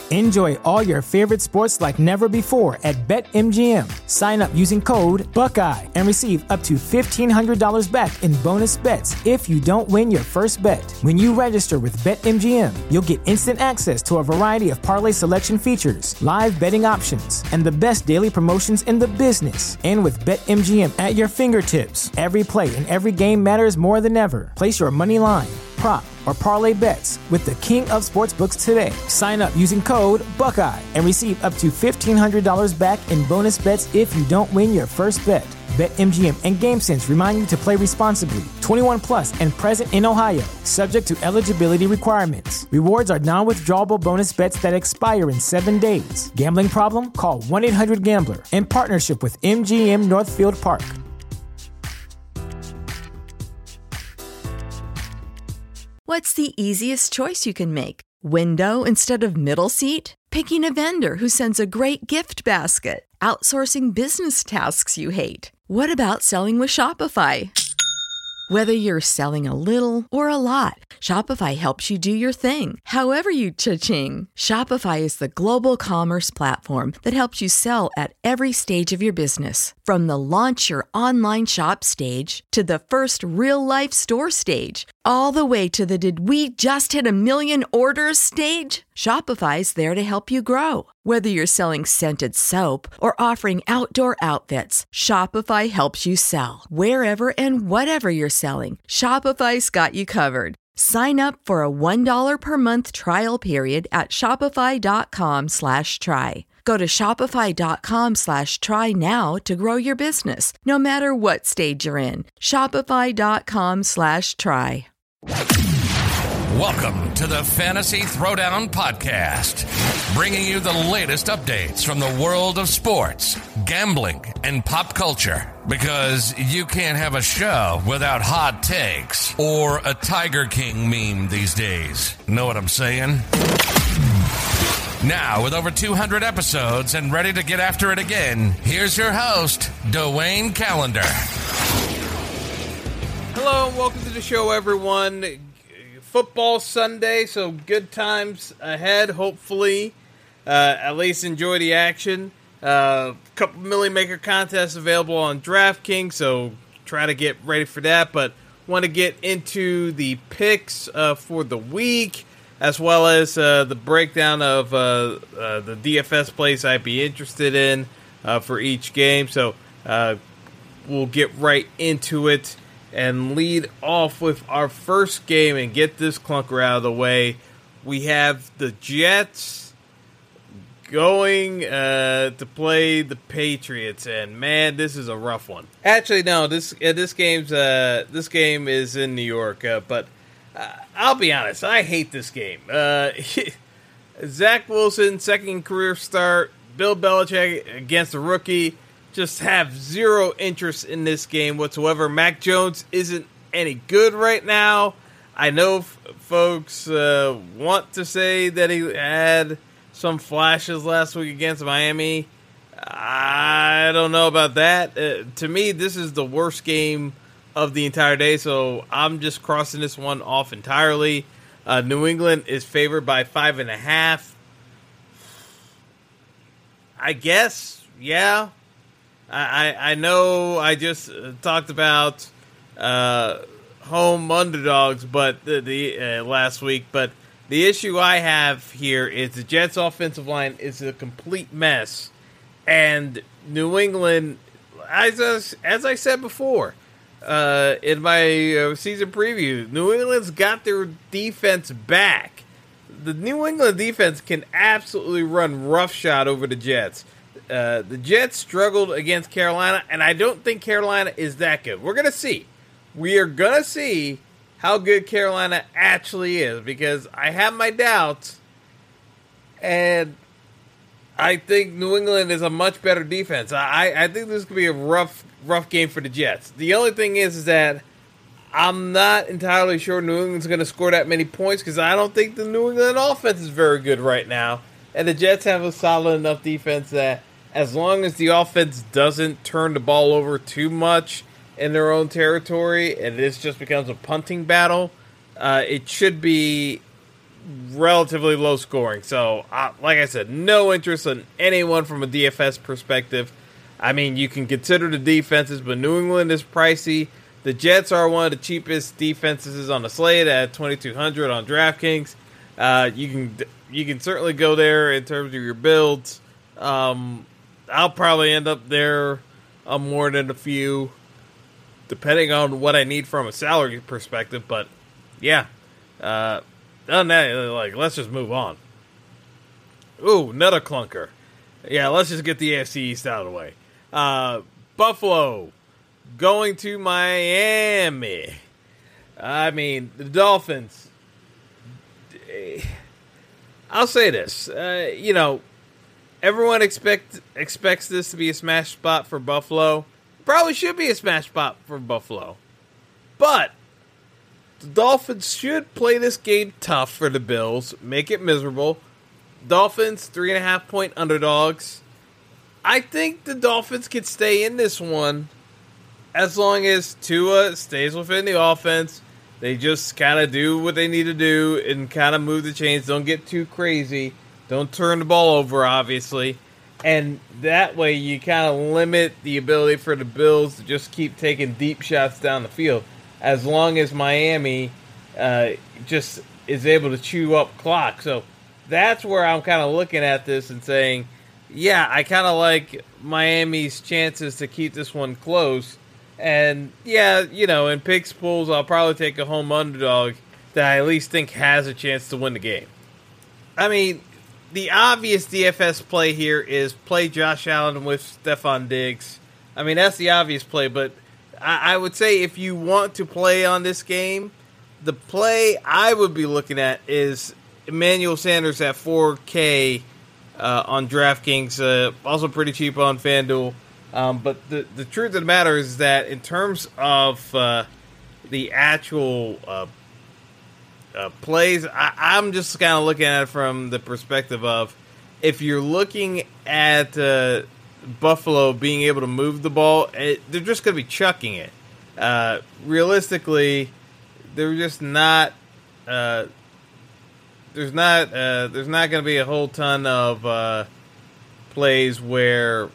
Enjoy all your favorite sports like never before at BetMGM. Sign up using code Buckeye and receive up to $1,500 back in bonus bets if you don't win your first bet. When you register with BetMGM, you'll get instant access to a variety of parlay selection features, live betting options, and the best daily promotions in the business. And with BetMGM at your fingertips, every play and every game matters more than ever. Place your money line, prop, or parlay bets with the king of sportsbooks today. Sign up using code Buckeye and receive up to $1,500 back in bonus bets if you don't win your first bet. BetMGM and GameSense remind you to play responsibly. 21 plus and present in Ohio, subject to eligibility requirements. Rewards are non-withdrawable bonus bets that expire in 7 days. Gambling problem? Call 1-800-GAMBLER. In partnership with MGM Northfield Park. What's the easiest choice you can make? Window instead of middle seat? Picking a vendor who sends a great gift basket? Outsourcing business tasks you hate? What about selling with Shopify? Whether you're selling a little or a lot, Shopify helps you do your thing, however you cha-ching. Shopify is the global commerce platform that helps you sell at every stage of your business. From the launch your online shop stage to the first real-life store stage, all the way to the did we just hit 1 million orders stage. Shopify's there to help you grow. Whether you're selling scented soap or offering outdoor outfits, Shopify helps you sell. Wherever and whatever you're selling, Shopify's got you covered. Sign up for a $1 per month trial period at shopify.com/try. Go to shopify.com/try now to grow your business, no matter what stage you're in. Shopify.com/try. Welcome to the Fantasy Throwdown Podcast, bringing you the latest updates from the world of sports, gambling, and pop culture. Because you can't have a show without hot takes or a Tiger King meme these days. Know what I'm saying? Now, with over 200 episodes and ready to get after it again, here's your host, Dwayne Callender. Hello and welcome to the show, everyone. Football Sunday, so good times ahead, hopefully. At least enjoy the action. Couple Millie Maker contests available on DraftKings, so try to get ready for that. But want to get into the picks for the week, as well as the breakdown of the DFS plays I'd be interested in for each game. So we'll get right into it and lead off with our first game and get this clunker out of the way. We have the Jets going to play the Patriots, and man, this is a rough one. Actually, no, this game is in New York, but I'll be honest, I hate this game. Zach Wilson, second career start, Bill Belichick against a rookie. Just have zero interest in this game whatsoever. Mac Jones isn't any good right now. I know folks want to say that he had some flashes last week against Miami. I don't know about that. To me, this is the worst game of the entire day, so I'm just crossing this one off entirely. New England is favored by 5.5. I guess, yeah. I know I just talked about home underdogs, but the last week. But the issue I have here is the Jets' offensive line is a complete mess, and New England, as I said before in my season preview, New England's got their defense back. The New England defense can absolutely run roughshod over the Jets. The Jets struggled against Carolina, and I don't think Carolina is that good. We're going to see. We are going to see how good Carolina actually is, because I have my doubts, and I think New England is a much better defense. I think this could be a rough game for the Jets. The only thing is that I'm not entirely sure New England's going to score that many points, because I don't think the New England offense is very good right now, and the Jets have a solid enough defense that as long as the offense doesn't turn the ball over too much in their own territory and this just becomes a punting battle, it should be relatively low scoring. So, like I said, no interest in anyone from a DFS perspective. I mean, you can consider the defenses, but New England is pricey. The Jets are one of the cheapest defenses on the slate at $2,200 on DraftKings. You can certainly go there in terms of your builds. I'll probably end up there more than a few, depending on what I need from a salary perspective. But yeah, other than that, like, let's just move on. Ooh, another clunker. Yeah, let's just get the AFC East out of the way. Buffalo going to Miami. I mean, the Dolphins. I'll say this. Everyone expects this to be a smash spot for Buffalo. Probably should be a smash spot for Buffalo. But the Dolphins should play this game tough for the Bills. Make it miserable. Dolphins, 3.5-point underdogs. I think the Dolphins can stay in this one as long as Tua stays within the offense. They just kind of do what they need to do and kind of move the chains. Don't get too crazy. Don't turn the ball over, obviously. And that way you kind of limit the ability for the Bills to just keep taking deep shots down the field. As long as Miami just is able to chew up clock. So that's where I'm kind of looking at this and saying, yeah, I kind of like Miami's chances to keep this one close. And, yeah, in picks pools, I'll probably take a home underdog that I at least think has a chance to win the game. I mean, the obvious DFS play here is play Josh Allen with Stephon Diggs. I mean, that's the obvious play, but I would say if you want to play on this game, the play I would be looking at is Emmanuel Sanders at $4K on DraftKings, also pretty cheap on FanDuel. But the truth of the matter is that in terms of the actual plays, I'm just kind of looking at it from the perspective of if you're looking at Buffalo being able to move the ball, they're just going to be chucking it. Realistically, they're just not. There's not going to be a whole ton of plays where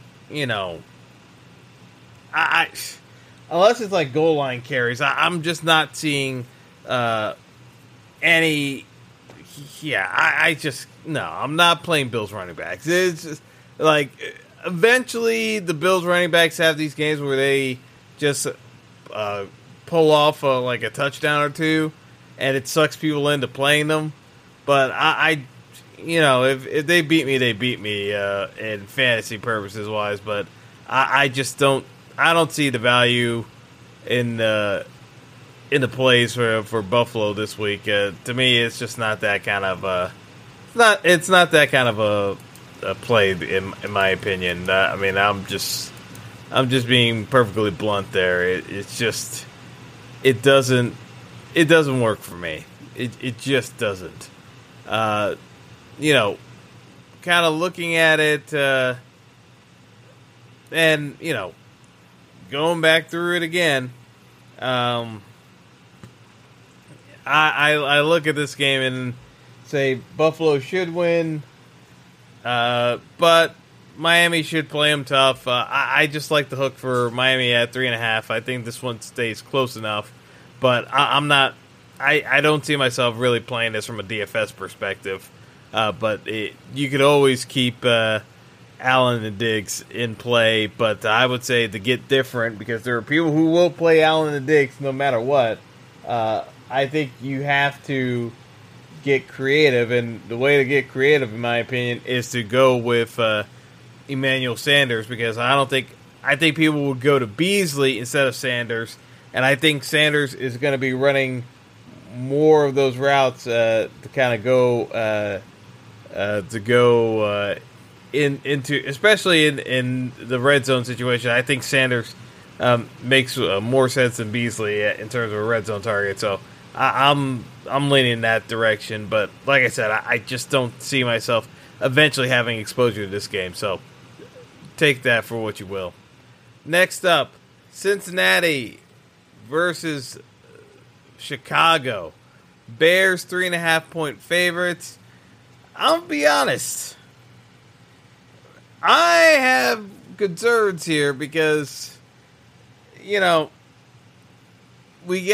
I unless it's like goal line carries, I'm just not seeing any. Yeah, I'm not playing Bills running backs. It's just like eventually the Bills running backs have these games where they just pull off like a touchdown or two, and it sucks people into playing them. But if they beat me, they beat me in fantasy purposes wise. But I just don't. I don't see the value in the plays for Buffalo this week. To me, it's just not that kind of it's not that kind of a play in my opinion. I mean, I'm just being perfectly blunt there. It doesn't work for me. It just doesn't. Kind of looking at it, and going back through it again, I look at this game and say Buffalo should win, but Miami should play them tough. I just like the hook for Miami at 3.5. I think this one stays close enough, but I'm not. I don't see myself really playing this from a DFS perspective. But you could always keep Allen and Diggs in play. But I would say to get different, because there are people who will play Allen and Diggs no matter what. I think you have to get creative, and the way to get creative, in my opinion, is to go with Emmanuel Sanders, because I think people would go to Beasley instead of Sanders, and I think Sanders is going to be running more of those routes to kind of go into, especially in the red zone situation. I think Sanders makes more sense than Beasley in terms of a red zone target. So I'm leaning in that direction. But like I said, I just don't see myself eventually having exposure to this game. So take that for what you will. Next up, Cincinnati versus Chicago. Bears 3.5-point favorites. I'll be honest. I have concerns here because, we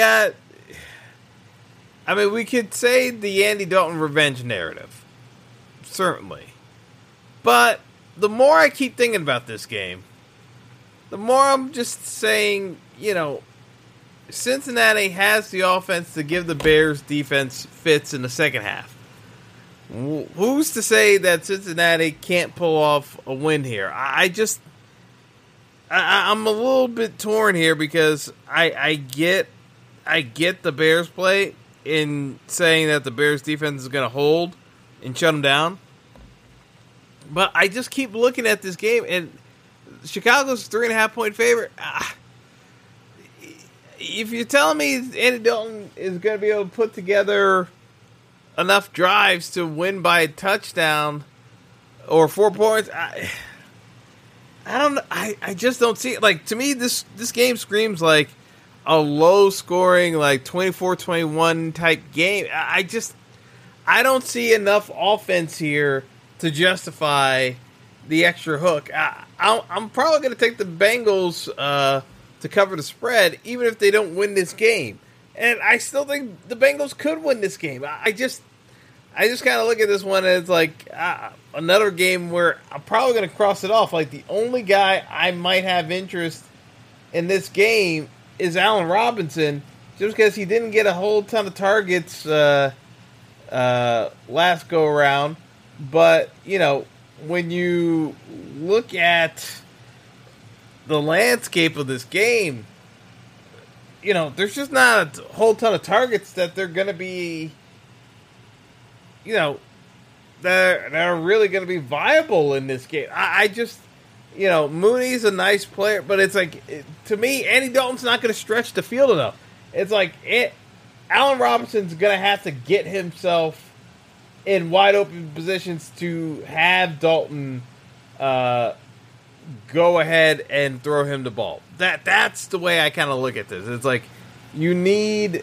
could say the Andy Dalton revenge narrative. Certainly. But the more I keep thinking about this game, the more I'm just saying, Cincinnati has the offense to give the Bears defense fits in the second half. Who's to say that Cincinnati can't pull off a win here? I'm a little bit torn here because I get the Bears play in saying that the Bears defense is going to hold and shut them down. But I just keep looking at this game, and Chicago's 3.5-point favorite. If you're telling me Andy Dalton is going to be able to put together enough drives to win by a touchdown or 4 points, I don't know. I just don't see it. Like, to me, this game screams like a low-scoring, like 24-21 type game. I don't see enough offense here to justify the extra hook. I'm probably going to take the Bengals to cover the spread, even if they don't win this game. And I still think the Bengals could win this game. I just kind of look at this one as like another game where I'm probably going to cross it off. Like, the only guy I might have interest in this game is Allen Robinson, just because he didn't get a whole ton of targets last go around. But, when you look at the landscape of this game, there's just not a whole ton of targets that they're going to be, that are really going to be viable in this game. I just, Mooney's a nice player, but it's like, to me, Andy Dalton's not going to stretch the field enough. It's like, Allen Robinson's going to have to get himself in wide open positions to have Dalton go ahead and throw him the ball. That's the way I kind of look at this. It's like you need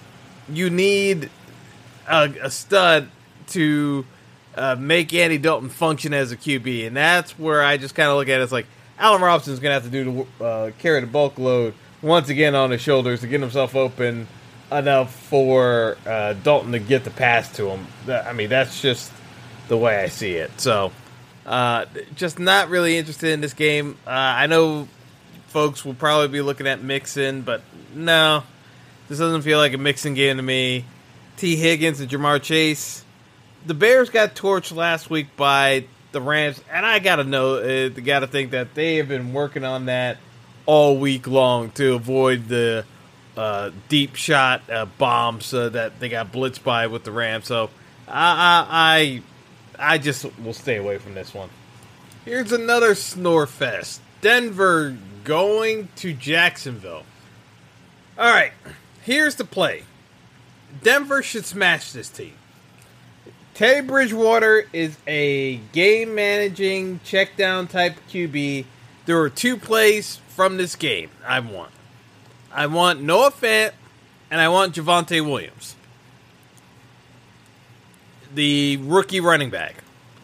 a stud to make Andy Dalton function as a QB, and that's where I just kind of look at it. It's like Allen Robinson's going to have to do carry the bulk load once again on his shoulders to get himself open enough for Dalton to get the pass to him. That's just the way I see it. So, just not really interested in this game. I know folks will probably be looking at Mixon, but no, this doesn't feel like a Mixon game to me. T. Higgins and Jamar Chase. The Bears got torched last week by the Rams, and I gotta think that they have been working on that all week long to avoid the deep shot bombs that they got blitzed by with the Rams. So I just will stay away from this one. Here's another snore fest. Denver going to Jacksonville. All right, here's the play. Denver should smash this team. Teddy Bridgewater is a game-managing, check-down type QB. There are two plays from this game I want. I want Noah Fant, and I want Javonte Williams, the rookie running back.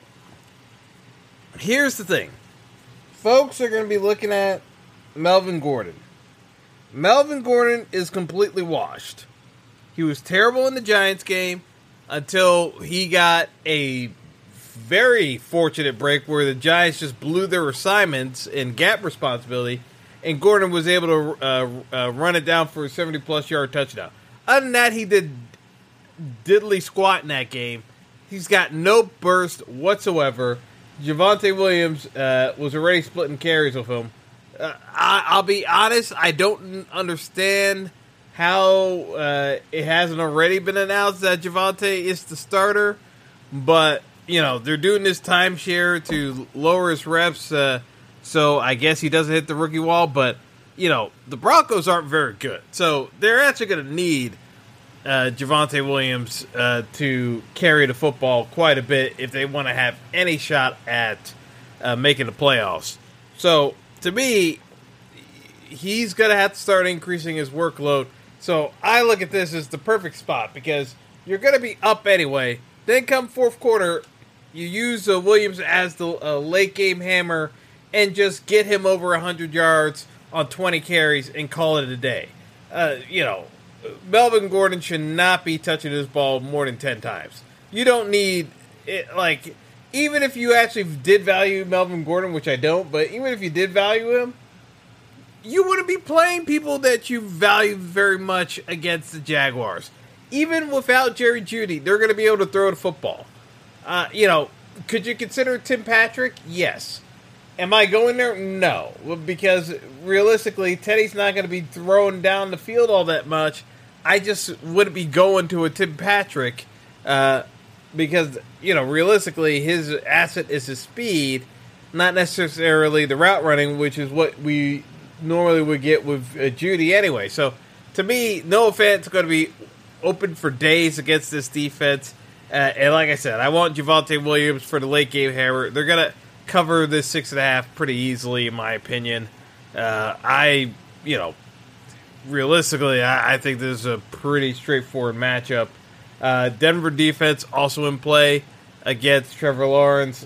Here's the thing. Folks are going to be looking at Melvin Gordon. Melvin Gordon is completely washed. He was terrible in the Giants game until he got a very fortunate break where the Giants just blew their assignments in gap responsibility, and Gordon was able to run it down for a 70-plus yard touchdown. Other than that, he did diddly squat in that game. He's got no burst whatsoever. Javonte Williams was already splitting carries with him. I'll be honest, I don't understand how it hasn't already been announced that Javonte is the starter. But, they're doing this timeshare to lower his reps, so I guess he doesn't hit the rookie wall. But, the Broncos aren't very good. So they're actually going to need Javonte Williams to carry the football quite a bit if they want to have any shot at making the playoffs. So, to me, he's going to have to start increasing his workload. So I look at this as the perfect spot because you're going to be up anyway. Then come fourth quarter, you use Williams as the late game hammer and just get him over 100 yards on 20 carries and call it a day. Melvin Gordon should not be touching this ball more than 10 times. You don't need it, even if you actually did value Melvin Gordon, which I don't, but even if you did value him, you wouldn't be playing people that you value very much against the Jaguars. Even without Jerry Jeudy, they're going to be able to throw the football. Could you consider Tim Patrick? Yes. Am I going there? No. Because realistically, Teddy's not going to be throwing down the field all that much. I just wouldn't be going to a Tim Patrick because, realistically, his asset is his speed, not necessarily the route running, which is what we normally would get with Jeudy anyway. So, to me, Noah Fant's going to be open for days against this defense. And like I said, I want Javonte Williams for the late game hammer. They're going to cover this 6.5 pretty easily, in my opinion. Realistically, I think this is a pretty straightforward matchup. Denver defense also in play against Trevor Lawrence.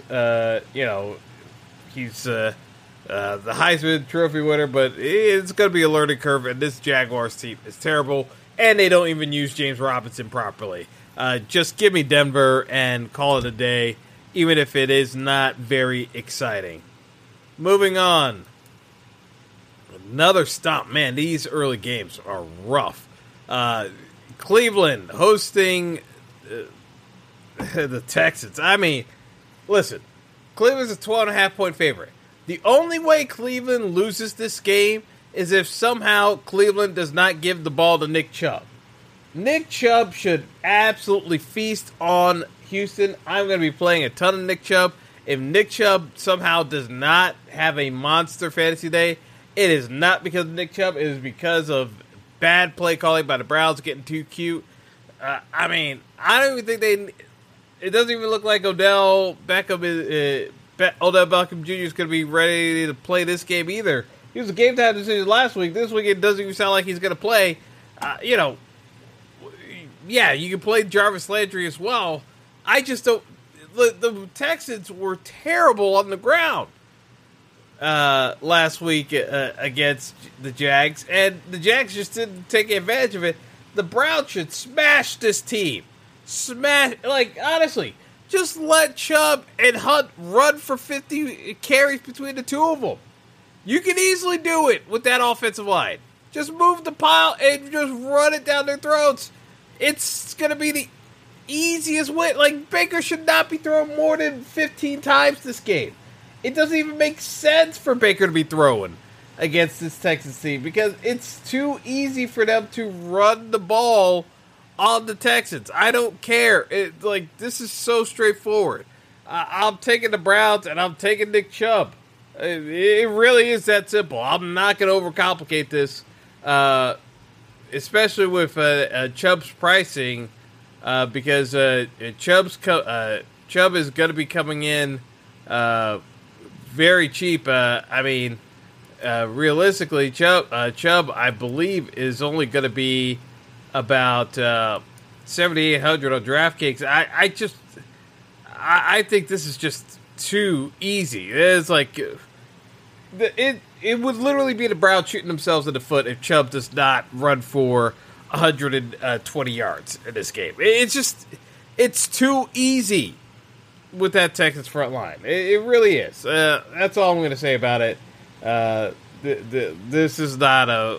He's the Heisman Trophy winner, but it's going to be a learning curve, and this Jaguars team is terrible, and they don't even use James Robinson properly. Just give me Denver and call it a day, even if it is not very exciting. Moving on. Another stomp. Man, these early games are rough. Cleveland hosting the Texans. I mean, listen, Cleveland's a 12.5-point favorite. The only way Cleveland loses this game is if somehow Cleveland does not give the ball to Nick Chubb. Nick Chubb should absolutely feast on Houston. I'm going to be playing a ton of Nick Chubb. If Nick Chubb somehow does not have a monster fantasy day, it is not because of Nick Chubb. It is because of bad play calling by the Browns getting too cute. I don't even think it doesn't even look like Odell Beckham Jr. is going to be ready to play this game either. He was a game time decision last week. This week it doesn't even sound like he's going to play. Yeah, you can play Jarvis Landry as well. I just don't. The Texans were terrible on the ground last week against the Jags, and the Jags just didn't take advantage of it. The Browns should smash this team. Honestly, just let Chubb and Hunt run for 50 carries between the two of them. You can easily do it with that offensive line. Just move the pile and just run it down their throats. It's going to be the easiest way. Baker should not be throwing more than 15 times this game. It doesn't even make sense for Baker to be throwing against this Texans team because it's too easy for them to run the ball on the Texans. I don't care. This is so straightforward. I'm taking the Browns and I'm taking Nick Chubb. It really is that simple. I'm not going to overcomplicate this, especially with Chubb's pricing, because Chubb is going to be coming in very cheap. Realistically, Chubb, I believe, is only going to be about $7,800 on DraftKings. I think this is just too easy. It's it would literally be the Browns shooting themselves in the foot if Chubb does not run for 120 yards in this game. It's too easy with that Texans front line. It really is. That's all I'm going to say about it. This is not a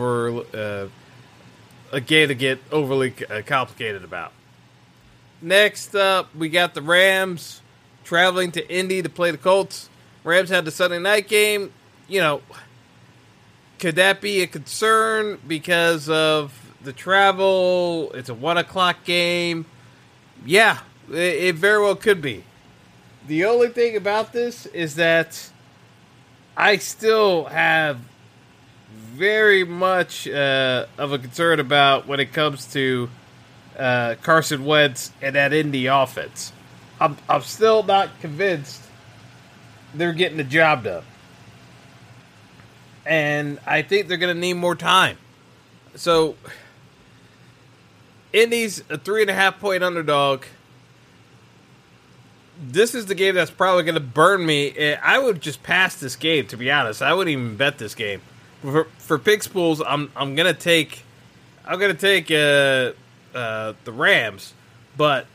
game to get overly complicated about. Next up, we got the Rams traveling to Indy to play the Colts. Rams had the Sunday night game. Could that be a concern because of the travel? It's a 1 o'clock game. Yeah, it very well could be. The only thing about this is that I still have very much of a concern about when it comes to Carson Wentz and that Indy offense. I'm still not convinced they're getting the job done. And I think they're going to need more time. So Indy's a 3.5-point underdog. This is the game that's probably going to burn me. I would just pass this game, to be honest. I wouldn't even bet this game. For picks pools, I'm going to take the Rams, but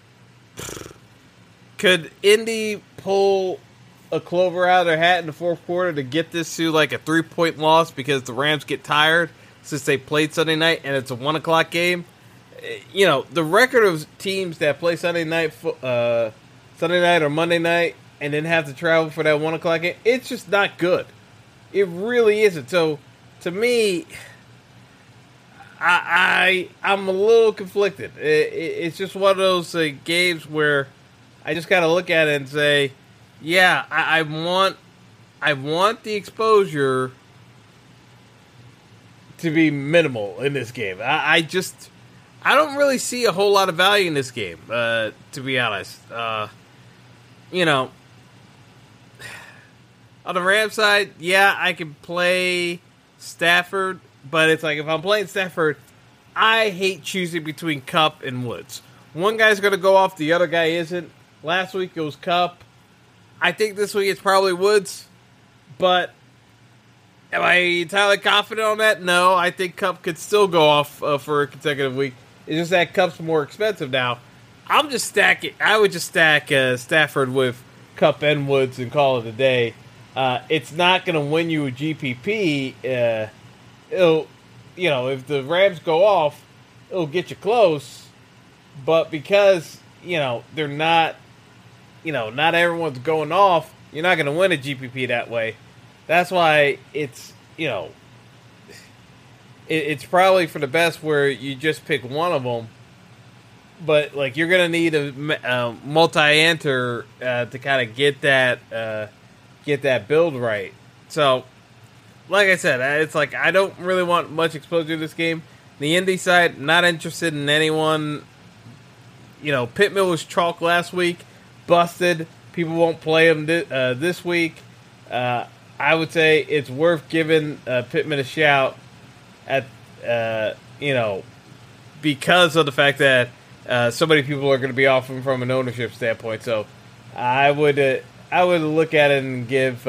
could Indy pull a clover out of their hat in the fourth quarter to get this to like a 3-point loss because the Rams get tired since they played Sunday night and it's a 1 o'clock game? You know, the record of teams that play Sunday night or Monday night and then have to travel for that 1 o'clock game, it's just not good. It really isn't. So, to me, I'm a little conflicted. It's just one of those games where I just got to look at it and say, yeah, I want the exposure to be minimal in this game. I don't really see a whole lot of value in this game, to be honest. You know, on the Rams side, yeah, I can play Stafford, but it's like if I'm playing Stafford, I hate choosing between Kupp and Woods. One guy's going to go off, the other guy isn't. Last week it was Kupp. I think this week it's probably Woods, but am I entirely confident on that? No, I think Kupp could still go off for a consecutive week. It's just that Kupp's more expensive now. I would just stack Stafford with Kupp and Woods and call it a day. It's not going to win you a GPP. If the Rams go off, it'll get you close. But because, they're not, not everyone's going off, you're not going to win a GPP that way. That's why it's, it's probably for the best where you just pick one of them. But, you're going to need a multi-enter to kind of get that build right. So, like I said, it's I don't really want much exposure to this game. The Indy side, not interested in anyone. Pittman was chalk last week, busted. People won't play him this week. I would say it's worth giving Pittman a shout at, because of the fact that so many people are going to be off him from an ownership standpoint. So I would look at it and give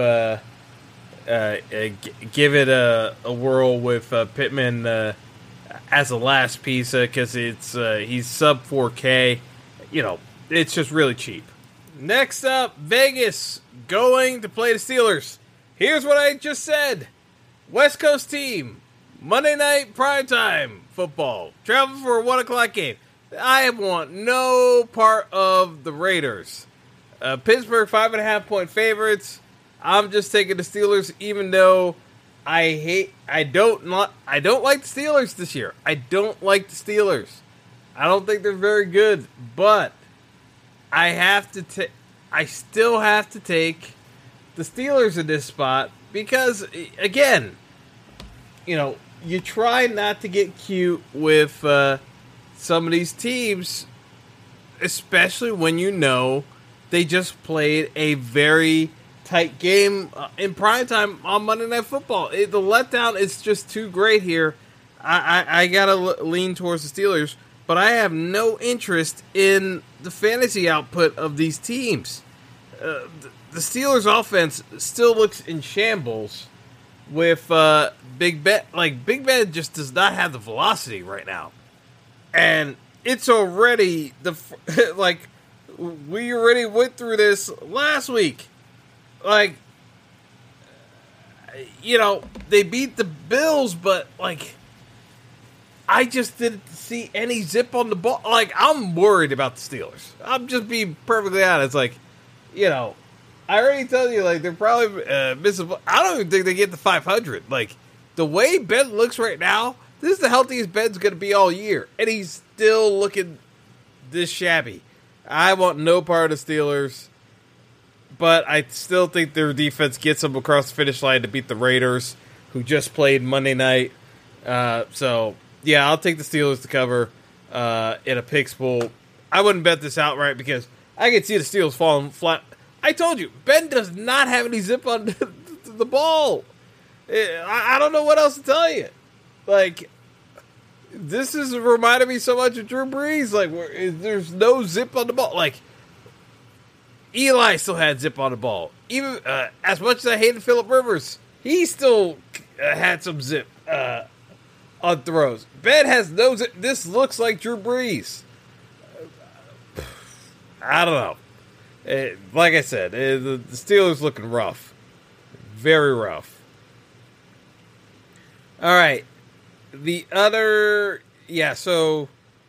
it a whirl with Pittman as a last piece because he's sub 4K. It's just really cheap. Next up, Vegas going to play the Steelers. Here's what I just said. West Coast team, Monday night primetime football. Travel for a 1 o'clock game. I want no part of the Raiders. Pittsburgh 5.5-point favorites. I'm just taking the Steelers, even though I don't like the Steelers this year. I don't like the Steelers. I don't think they're very good, but I still have to take the Steelers in this spot because, again, you try not to get cute with some of these teams, especially when they just played a very tight game in primetime on Monday Night Football. The letdown is just too great here. I gotta lean towards the Steelers, but I have no interest in the fantasy output of these teams. The Steelers' offense still looks in shambles with Big Ben. Big Ben just does not have the velocity right now. And it's already we already went through this last week. They beat the Bills, but I just didn't see any zip on the ball. I'm worried about the Steelers. I'm just being perfectly honest. I already told you, they're probably missing. I don't even think they get to 500. The way Ben looks right now, this is the healthiest Ben's going to be all year, and he's still looking this shabby. I want no part of the Steelers, but I still think their defense gets them across the finish line to beat the Raiders, who just played Monday night. So, yeah, I'll take the Steelers to cover in a picks pool. I wouldn't bet this outright because I could see the Steelers falling flat. I told you, Ben does not have any zip on the ball. I don't know what else to tell you. this is reminding me so much of Drew Brees. Like, there's no zip on the ball. Like, Eli still had zip on the ball. Even as much as I hated Phillip Rivers, he still had some zip on throws. Ben has no zip. This looks like Drew Brees. I don't know. Like I said, the Steelers looking rough. Very rough. All right. The other, so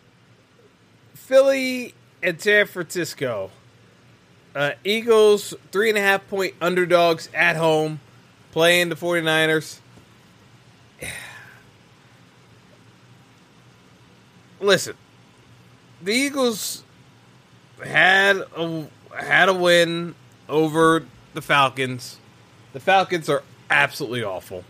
Philly and San Francisco. Eagles, 3.5-point underdogs at home, playing the 49ers. Listen, the Eagles had a win over the Falcons. The Falcons are absolutely awful.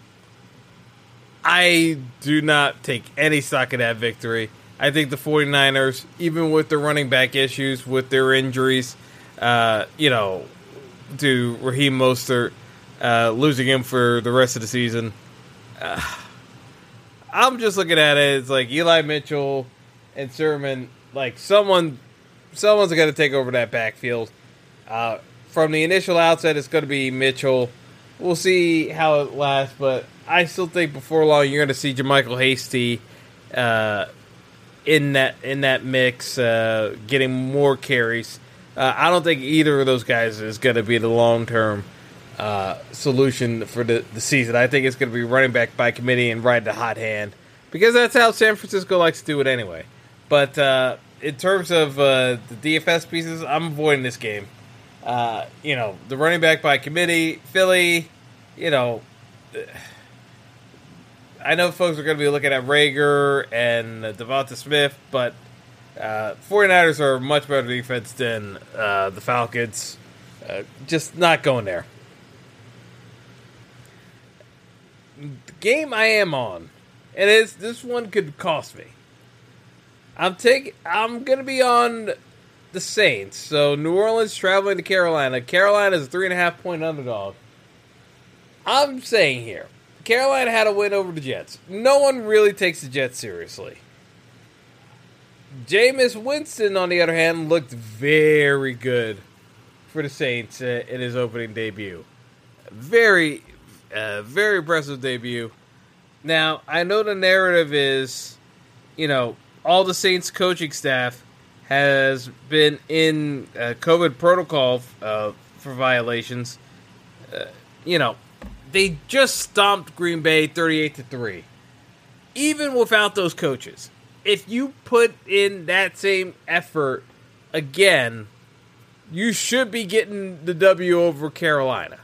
I do not take any stock in that victory. I think the 49ers, even with their running back issues, with their injuries, to Raheem Mostert, losing him for the rest of the season, I'm just looking at it. It's like Eli Mitchell and Sermon. Like someone's going to take over that backfield. From the initial outset, it's going to be Mitchell. We'll see how it lasts, but I still think before long you're going to see JaMychal Hasty in that mix, getting more carries. I don't think either of those guys is going to be the long-term solution for the season. I think it's going to be running back by committee and ride the hot hand, because that's how San Francisco likes to do it anyway. But in terms of the DFS pieces, I'm avoiding this game. The running back by committee, Philly, I know folks are going to be looking at Rager and Devonta Smith, but 49ers are a much better defense than the Falcons. Just not going there. The game I am on, and this one could cost me. I'm going to be on the Saints. So New Orleans traveling to Carolina. Carolina is a 3.5-point underdog. I'm saying here, Carolina had a win over the Jets. No one really takes the Jets seriously. Jameis Winston, on the other hand, looked very good for the Saints in his opening debut. Very, very impressive debut. Now, I know the narrative is, all the Saints coaching staff has been in COVID protocol for violations. They just stomped Green Bay 38-3. Even without those coaches, if you put in that same effort again, you should be getting the W over Carolina.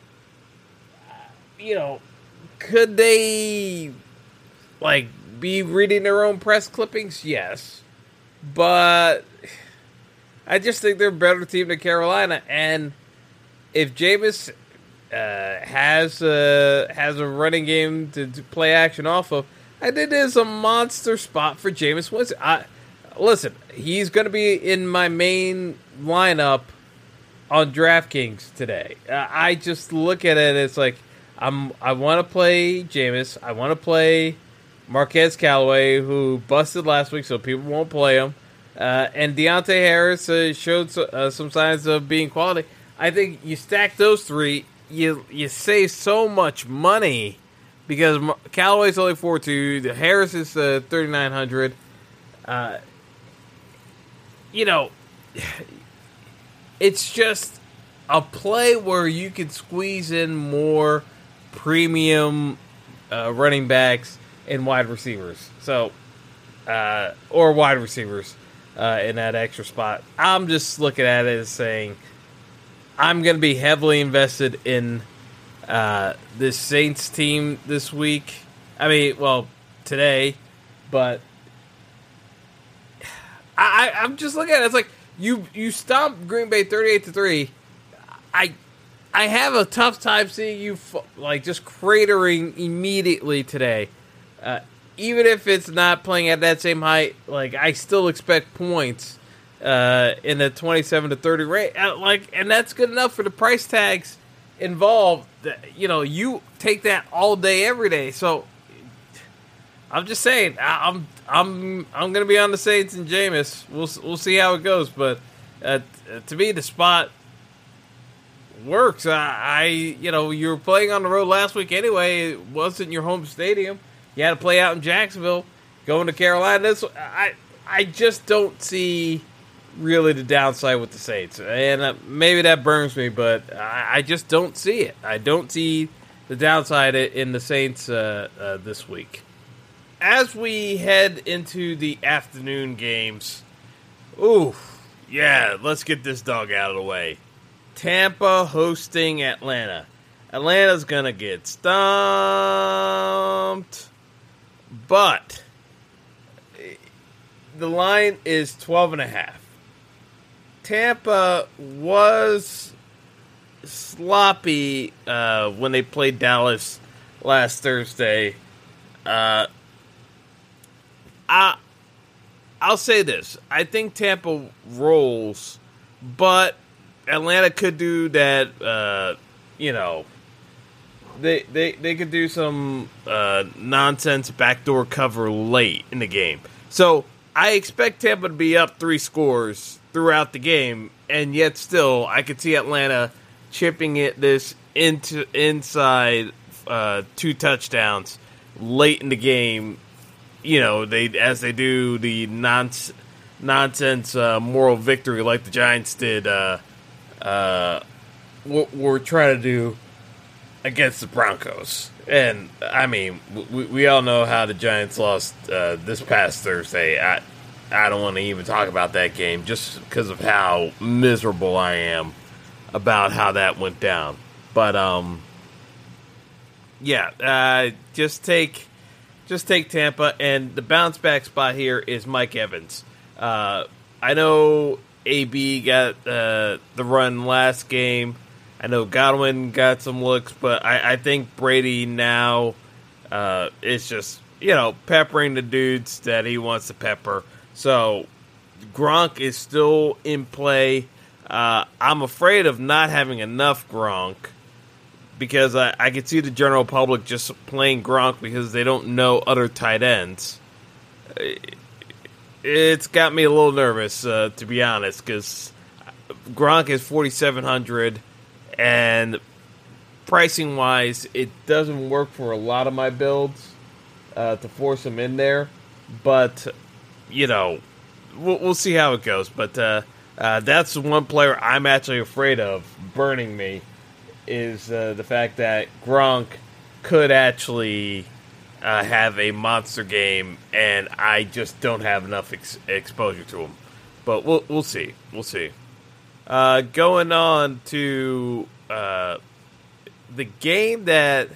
Could they be reading their own press clippings? Yes. But I just think they're a better team than Carolina. And if Jameis has a running game to play action off of, I think there's a monster spot for Jameis Winston. Listen, he's going to be in my main lineup on DraftKings today. I just look at it, it's like I want to play Jameis. I want to play Marquez Callaway, who busted last week, so people won't play him. And Deontay Harris showed some signs of being quality. I think you stack those three, you save so much money because Callaway's only 4.2, the Harris is 3,900. It's just a play where you can squeeze in more premium running backs and wide receivers. So, or wide receivers in that extra spot. I'm just looking at it as saying I'm going to be heavily invested in this Saints team this week. Today. But I'm just looking at it. It's like you stomped Green Bay 38-3. I have a tough time seeing you just cratering immediately today. Even if it's not playing at that same height, I still expect points in the 27-30 range. And that's good enough for the price tags involved. You take that all day, every day. So I'm just saying. I'm gonna be on the Saints and Jameis. We'll see how it goes. But to me, the spot works. You were playing on the road last week anyway. It wasn't your home stadium. You had to play out in Jacksonville. Going to Carolina, I just don't see really the downside with the Saints. And maybe that burns me, but I just don't see it. I don't see the downside in the Saints this week. As we head into the afternoon games, let's get this dog out of the way. Tampa hosting Atlanta. Atlanta's going to get stumped, but the line is 12.5. Tampa was sloppy when they played Dallas last Thursday. I'll say this. I think Tampa rolls, but Atlanta could do that, They could do some nonsense backdoor cover late in the game. So I expect Tampa to be up 3 scores throughout the game, and yet still I could see Atlanta chipping this inside 2 touchdowns late in the game. As they do the nonsense moral victory like the Giants did. What we're trying to do against the Broncos. And, I mean, we all know how the Giants lost this past Thursday. I don't want to even talk about that game just because of how miserable I am about how that went down. But, just take Tampa. And the bounce back spot here is Mike Evans. I know AB got the run last game. I know Godwin got some looks, but I think Brady now is just, peppering the dudes that he wants to pepper. So Gronk is still in play. I'm afraid of not having enough Gronk because I can see the general public just playing Gronk because they don't know other tight ends. It's got me a little nervous, to be honest, because Gronk is $4,700. And pricing-wise, it doesn't work for a lot of my builds to force him in there. But, we'll see how it goes. But that's one player I'm actually afraid of burning me is the fact that Gronk could actually have a monster game, and I just don't have enough exposure to him. But we'll see. We'll see. Going on to the game that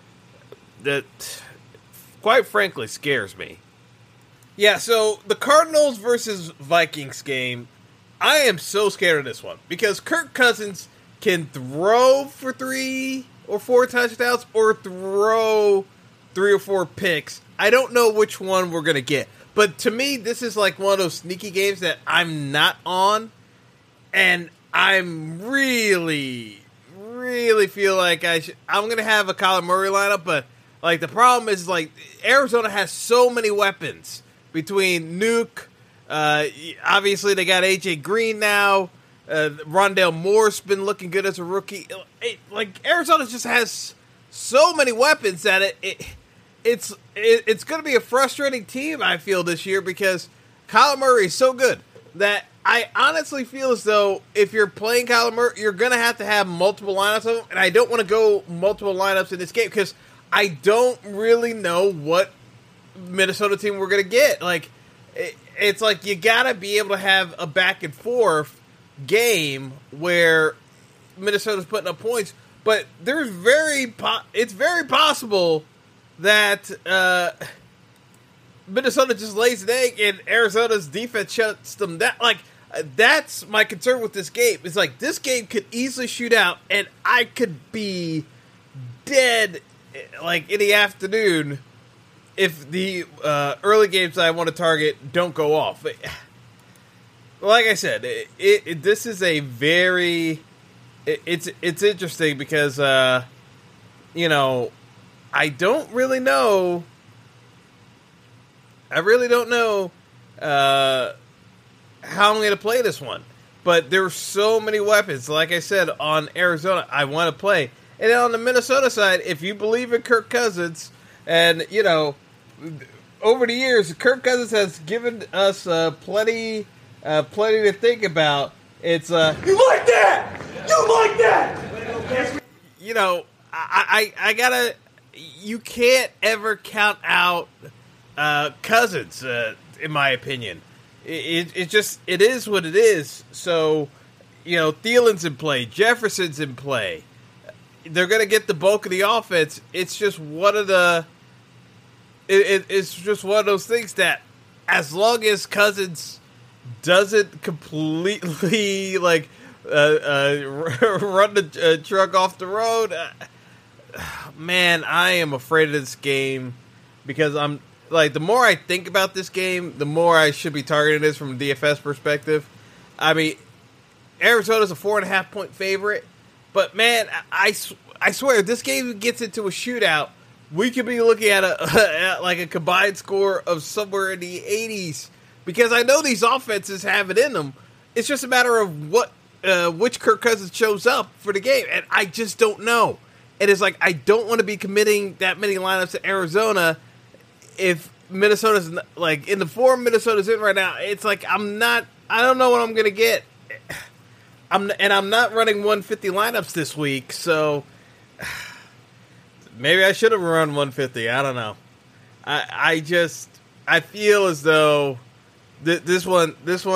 quite frankly scares me. Yeah, so the Cardinals versus Vikings game, I am so scared of this one because Kirk Cousins can throw for 3 or 4 touchdowns or throw 3 or 4 picks. I don't know which one we're going to get. But to me, this is like one of those sneaky games that I'm not on. And I'm really feel like I'm going to have a Kyler Murray lineup, but like the problem is like Arizona has so many weapons between Nuke. Obviously they got AJ Green now. Rondale Moore's been looking good as a rookie. Like Arizona just has so many weapons that it's going to be a frustrating team, I feel, this year because Kyler Murray is so good that I honestly feel as though if you're playing Kyler Murray, you're going to have multiple lineups of him, and I don't want to go multiple lineups in this game because I don't really know what Minnesota team we're going to get. Like, it's like you got to be able to have a back and forth game where Minnesota's putting up points, but it's very possible that Minnesota just lays an egg and Arizona's defense shuts them down. Like, that's my concern with this game. It's like this game could easily shoot out and I could be dead like in the afternoon if the early games I want to target don't go off. Like I said, this is a very it's interesting because I don't really know I really don't know how I'm going to play this one. But there are so many weapons. Like I said, on Arizona, I want to play. And then on the Minnesota side, if you believe in Kirk Cousins, and, you know, over the years, Kirk Cousins has given us plenty to think about. It's You like that? You like that? You know, I gotta. You can't ever count out Cousins, in my opinion. It is what it is. So, you know, Thielen's in play, Jefferson's in play. They're gonna get the bulk of the offense. It's just one of the. It's just one of those things that, as long as Cousins doesn't completely run the truck off the road, man, I am afraid of this game, because I'm like, the more I think about this game, the more I should be targeting this from a DFS perspective. I mean, Arizona's a 4.5 point favorite, but man, I swear, if this game gets into a shootout, we could be looking at a combined score of somewhere in the 80s, because I know these offenses have it in them. It's just a matter of which Kirk Cousins shows up for the game, and I just don't know. And it's like, I don't want to be committing that many lineups to Arizona if Minnesota's like in the form Minnesota's in right now. It's like, I don't know what I'm going to get. I'm not running 150 lineups this week, so maybe I should have run 150. I don't know. I feel as though this one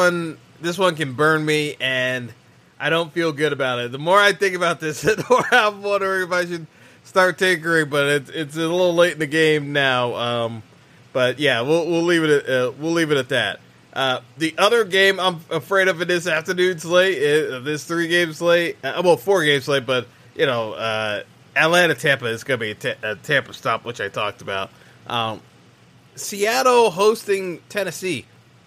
can burn me, and I don't feel good about it. The more I think about this, the more I'm wondering if I should start tinkering. But it's a little late in the game now. But yeah, we'll leave it at that. The other game I'm afraid of in this afternoon slate, this 3-game slate, 4-game slate, but you know, Atlanta-Tampa is going to be a Tampa stop, which I talked about. Seattle hosting Tennessee.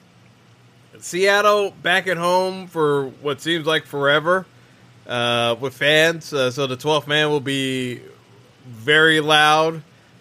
Seattle back at home for what seems like forever with fans. So the 12th man will be very loud.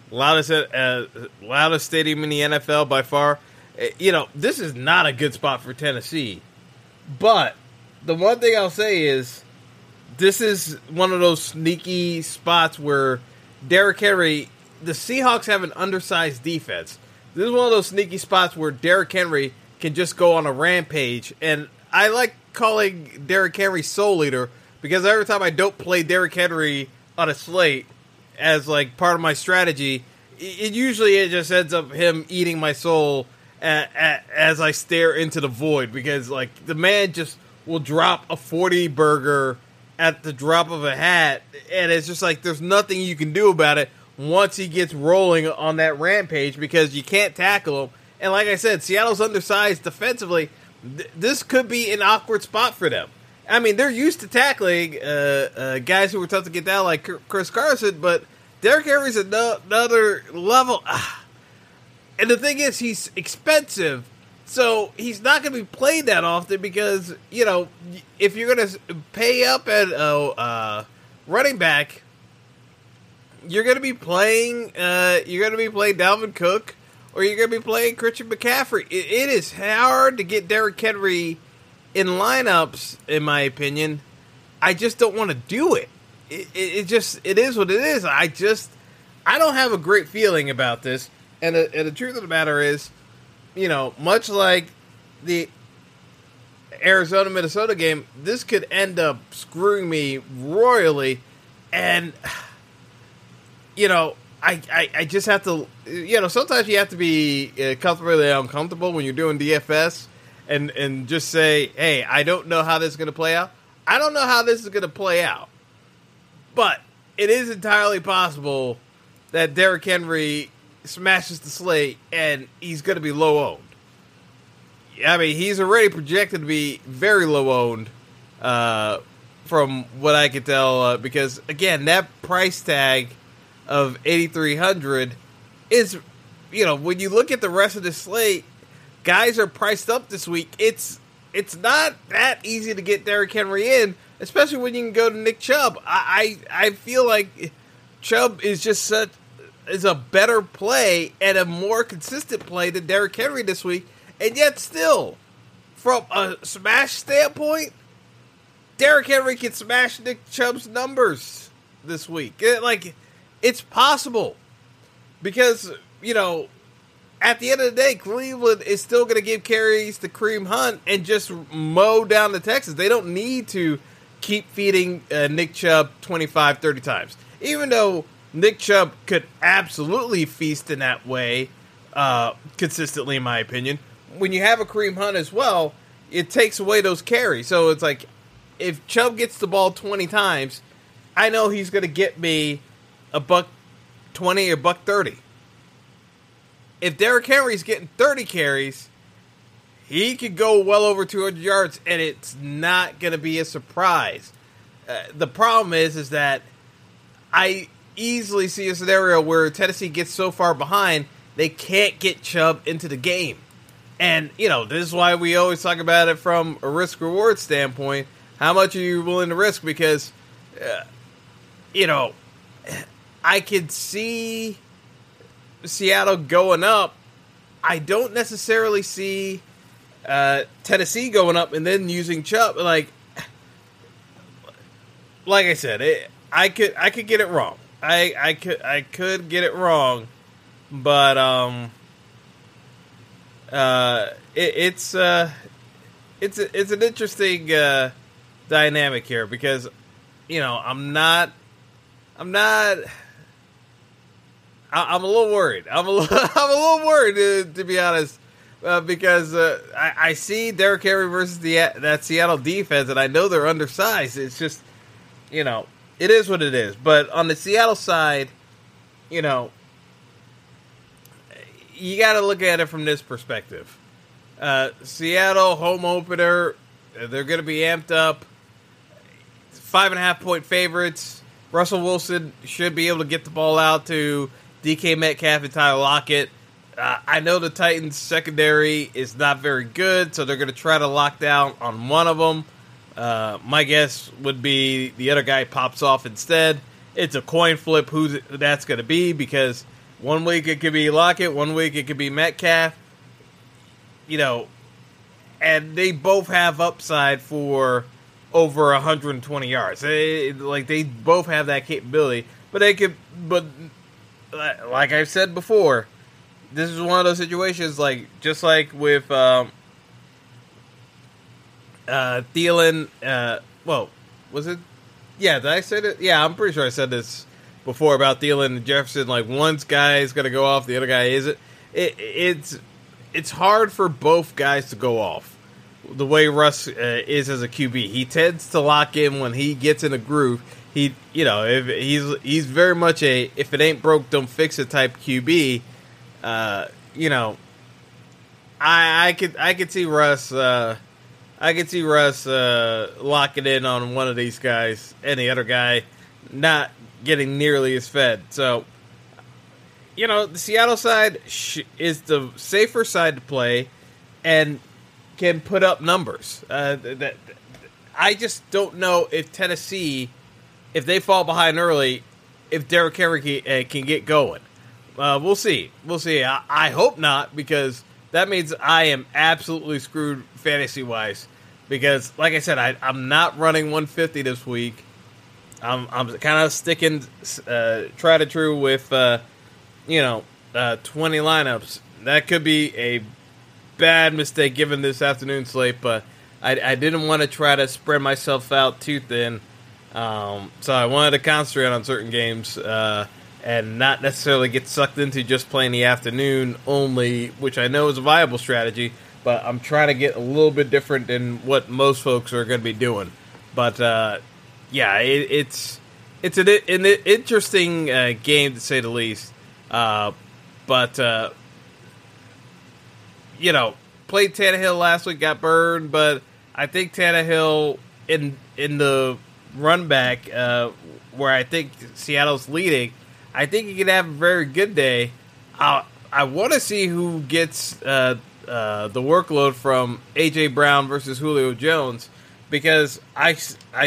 Loudest stadium in the NFL by far. You know, this is not a good spot for Tennessee. But the one thing I'll say is, this is one of those sneaky spots where Derrick Henry, the Seahawks have an undersized defense. This is one of those sneaky spots where Derrick Henry can just go on a rampage. And I like calling Derrick Henry Soul Eater, because every time I don't play Derrick Henry on a slate as like part of my strategy, it usually just ends up him eating my soul as I stare into the void, because like the man just will drop a 40 burger at the drop of a hat, and it's just like there's nothing you can do about it once he gets rolling on that rampage, because you can't tackle him. And like I said, Seattle's undersized defensively. This could be an awkward spot for them. I mean, they're used to tackling guys who were tough to get down, like Chris Carson, but Derrick Henry's another level. And the thing is, he's expensive, so he's not going to be played that often, because, you know, if you're going to pay up at running back, you're going to be playing Dalvin Cook, or you're going to be playing Christian McCaffrey. It is hard to get Derrick Henry in lineups, in my opinion. I just don't want to do it. It is what it is. I don't have a great feeling about this. And the truth of the matter is, you know, much like the Arizona-Minnesota game, this could end up screwing me royally. And, you know, I just have to, you know, sometimes you have to be comfortably uncomfortable when you're doing DFS and just say, hey, I don't know how this is going to play out. I don't know how this is going to play out. But it is entirely possible that Derrick Henry smashes the slate and he's going to be low owned. I mean, he's already projected to be very low owned from what I could tell, because, again, that price tag of $8,300 is, you know, when you look at the rest of the slate, guys are priced up this week. It's not that easy to get Derrick Henry in, especially when you can go to Nick Chubb. I feel like Chubb is just such is a better play and a more consistent play than Derrick Henry this week. And yet still, from a smash standpoint, Derrick Henry can smash Nick Chubb's numbers this week. It's possible. Because, at the end of the day, Cleveland is still going to give carries to Kareem Hunt and just mow down the Texans. They don't need to keep feeding Nick Chubb 25, 30 times. Even though Nick Chubb could absolutely feast in that way consistently, in my opinion, when you have a Kareem Hunt as well, it takes away those carries. So it's like, if Chubb gets the ball 20 times, I know he's going to get me $120 or $130. If Derrick Henry's getting 30 carries, he could go well over 200 yards, and it's not going to be a surprise. The problem is that I easily see a scenario where Tennessee gets so far behind, they can't get Chubb into the game. And, this is why we always talk about it from a risk-reward standpoint. How much are you willing to risk? Because, I could see Seattle going up. I don't necessarily see Tennessee going up and then using Chubb. Like I said, I could get it wrong. I could get it wrong, but it's an interesting dynamic here because I'm a little worried. I'm a little worried to be honest, because I see Derrick Henry versus that Seattle defense, and I know they're undersized. It's just, it is what it is. But on the Seattle side, you got to look at it from this perspective. Seattle home opener, they're going to be amped up. 5.5-point favorites. Russell Wilson should be able to get the ball out to DK Metcalf and Tyler Lockett. I know the Titans' secondary is not very good, so they're going to try to lock down on one of them. My guess would be the other guy pops off instead. It's a coin flip who that's going to be, because 1 week it could be Lockett, 1 week it could be Metcalf. And they both have upside for over 120 yards. They both have that capability, but like I've said before, this is one of those situations, just like with Thielen. Was it? Yeah, did I say that? Yeah, I'm pretty sure I said this before about Thielen and Jefferson. One guy is going to go off, the other guy isn't. It's hard for both guys to go off the way Russ is as a QB. He tends to lock in when he gets in a groove. He's very much a if it ain't broke, don't fix it type QB. I could see Russ. I could see Russ locking in on one of these guys, and the other guy not getting nearly as fed. So, the Seattle side is the safer side to play, and can put up numbers. I just don't know if Tennessee, if they fall behind early, if Derrick Henry can get going. We'll see. I hope not, because that means I am absolutely screwed fantasy-wise. Because, like I said, I'm not running 150 this week. I'm kind of sticking tried and true with 20 lineups. That could be a bad mistake given this afternoon slate, but I didn't want to try to spread myself out too thin. So I wanted to concentrate on certain games and not necessarily get sucked into just playing the afternoon only, which I know is a viable strategy, but I'm trying to get a little bit different than what most folks are going to be doing. But it's an interesting game, to say the least. Played Tannehill last week, got burned, but I think Tannehill in the run back, where I think Seattle's leading, I think he could have a very good day. I want to see who gets the workload from A.J. Brown versus Julio Jones, because I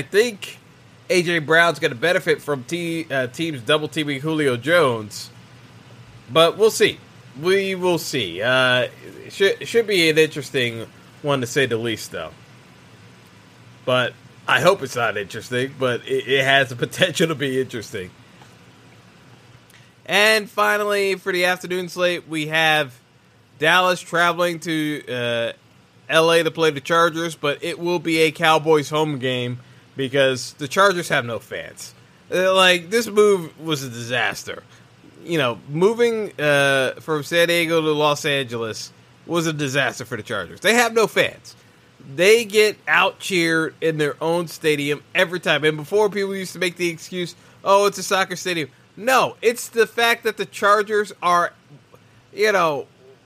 think A.J. Brown's going to benefit from teams double-teaming Julio Jones, But we'll see. We will see. Should be an interesting one to say the least, though. But I hope it's not interesting, but it has the potential to be interesting. And finally, for the afternoon slate, we have Dallas traveling to LA to play the Chargers, but it will be a Cowboys home game because the Chargers have no fans. This move was a disaster. Moving from San Diego to Los Angeles was a disaster for the Chargers. They have no fans. They get out-cheered in their own stadium every time. And before, people used to make the excuse, oh, it's a soccer stadium. No, it's the fact that the Chargers are, say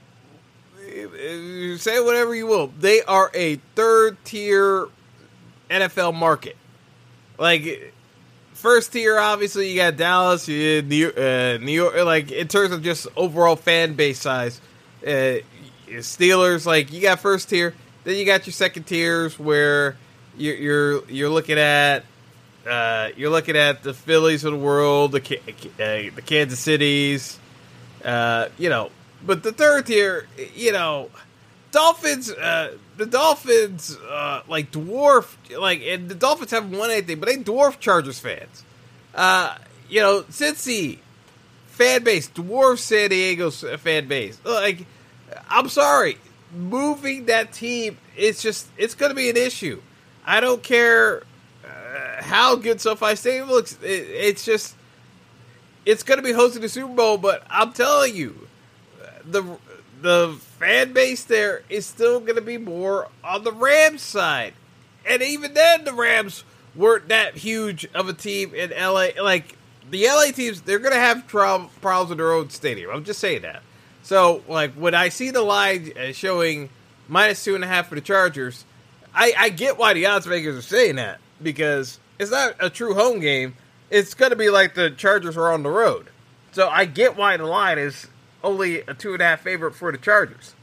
whatever you will, they are a third-tier NFL market. First tier, obviously, you got Dallas, New York, in terms of just overall fan base size. Steelers, you got first tier, then you got your second tiers where you're looking at the Phillies of the world, the Kansas Cities, but the third tier, Dolphins, the Dolphins, dwarf, and the Dolphins haven't won anything, but they dwarf Chargers fans. Cincy fan base dwarfs San Diego's fan base. I'm sorry, moving that team, it's going to be an issue. I don't care how good SoFi Stadium looks. It's going to be hosting the Super Bowl, but I'm telling you, the fan base there is still going to be more on the Rams side. And even then, the Rams weren't that huge of a team in LA. The LA teams, they're going to have problems with their own stadium. I'm just saying that. So, when I see the line showing -2.5 for the Chargers, I get why the odds makers are saying that. Because it's not a true home game. It's going to be like the Chargers are on the road. So, I get why the line is only a 2.5 favorite for the Chargers.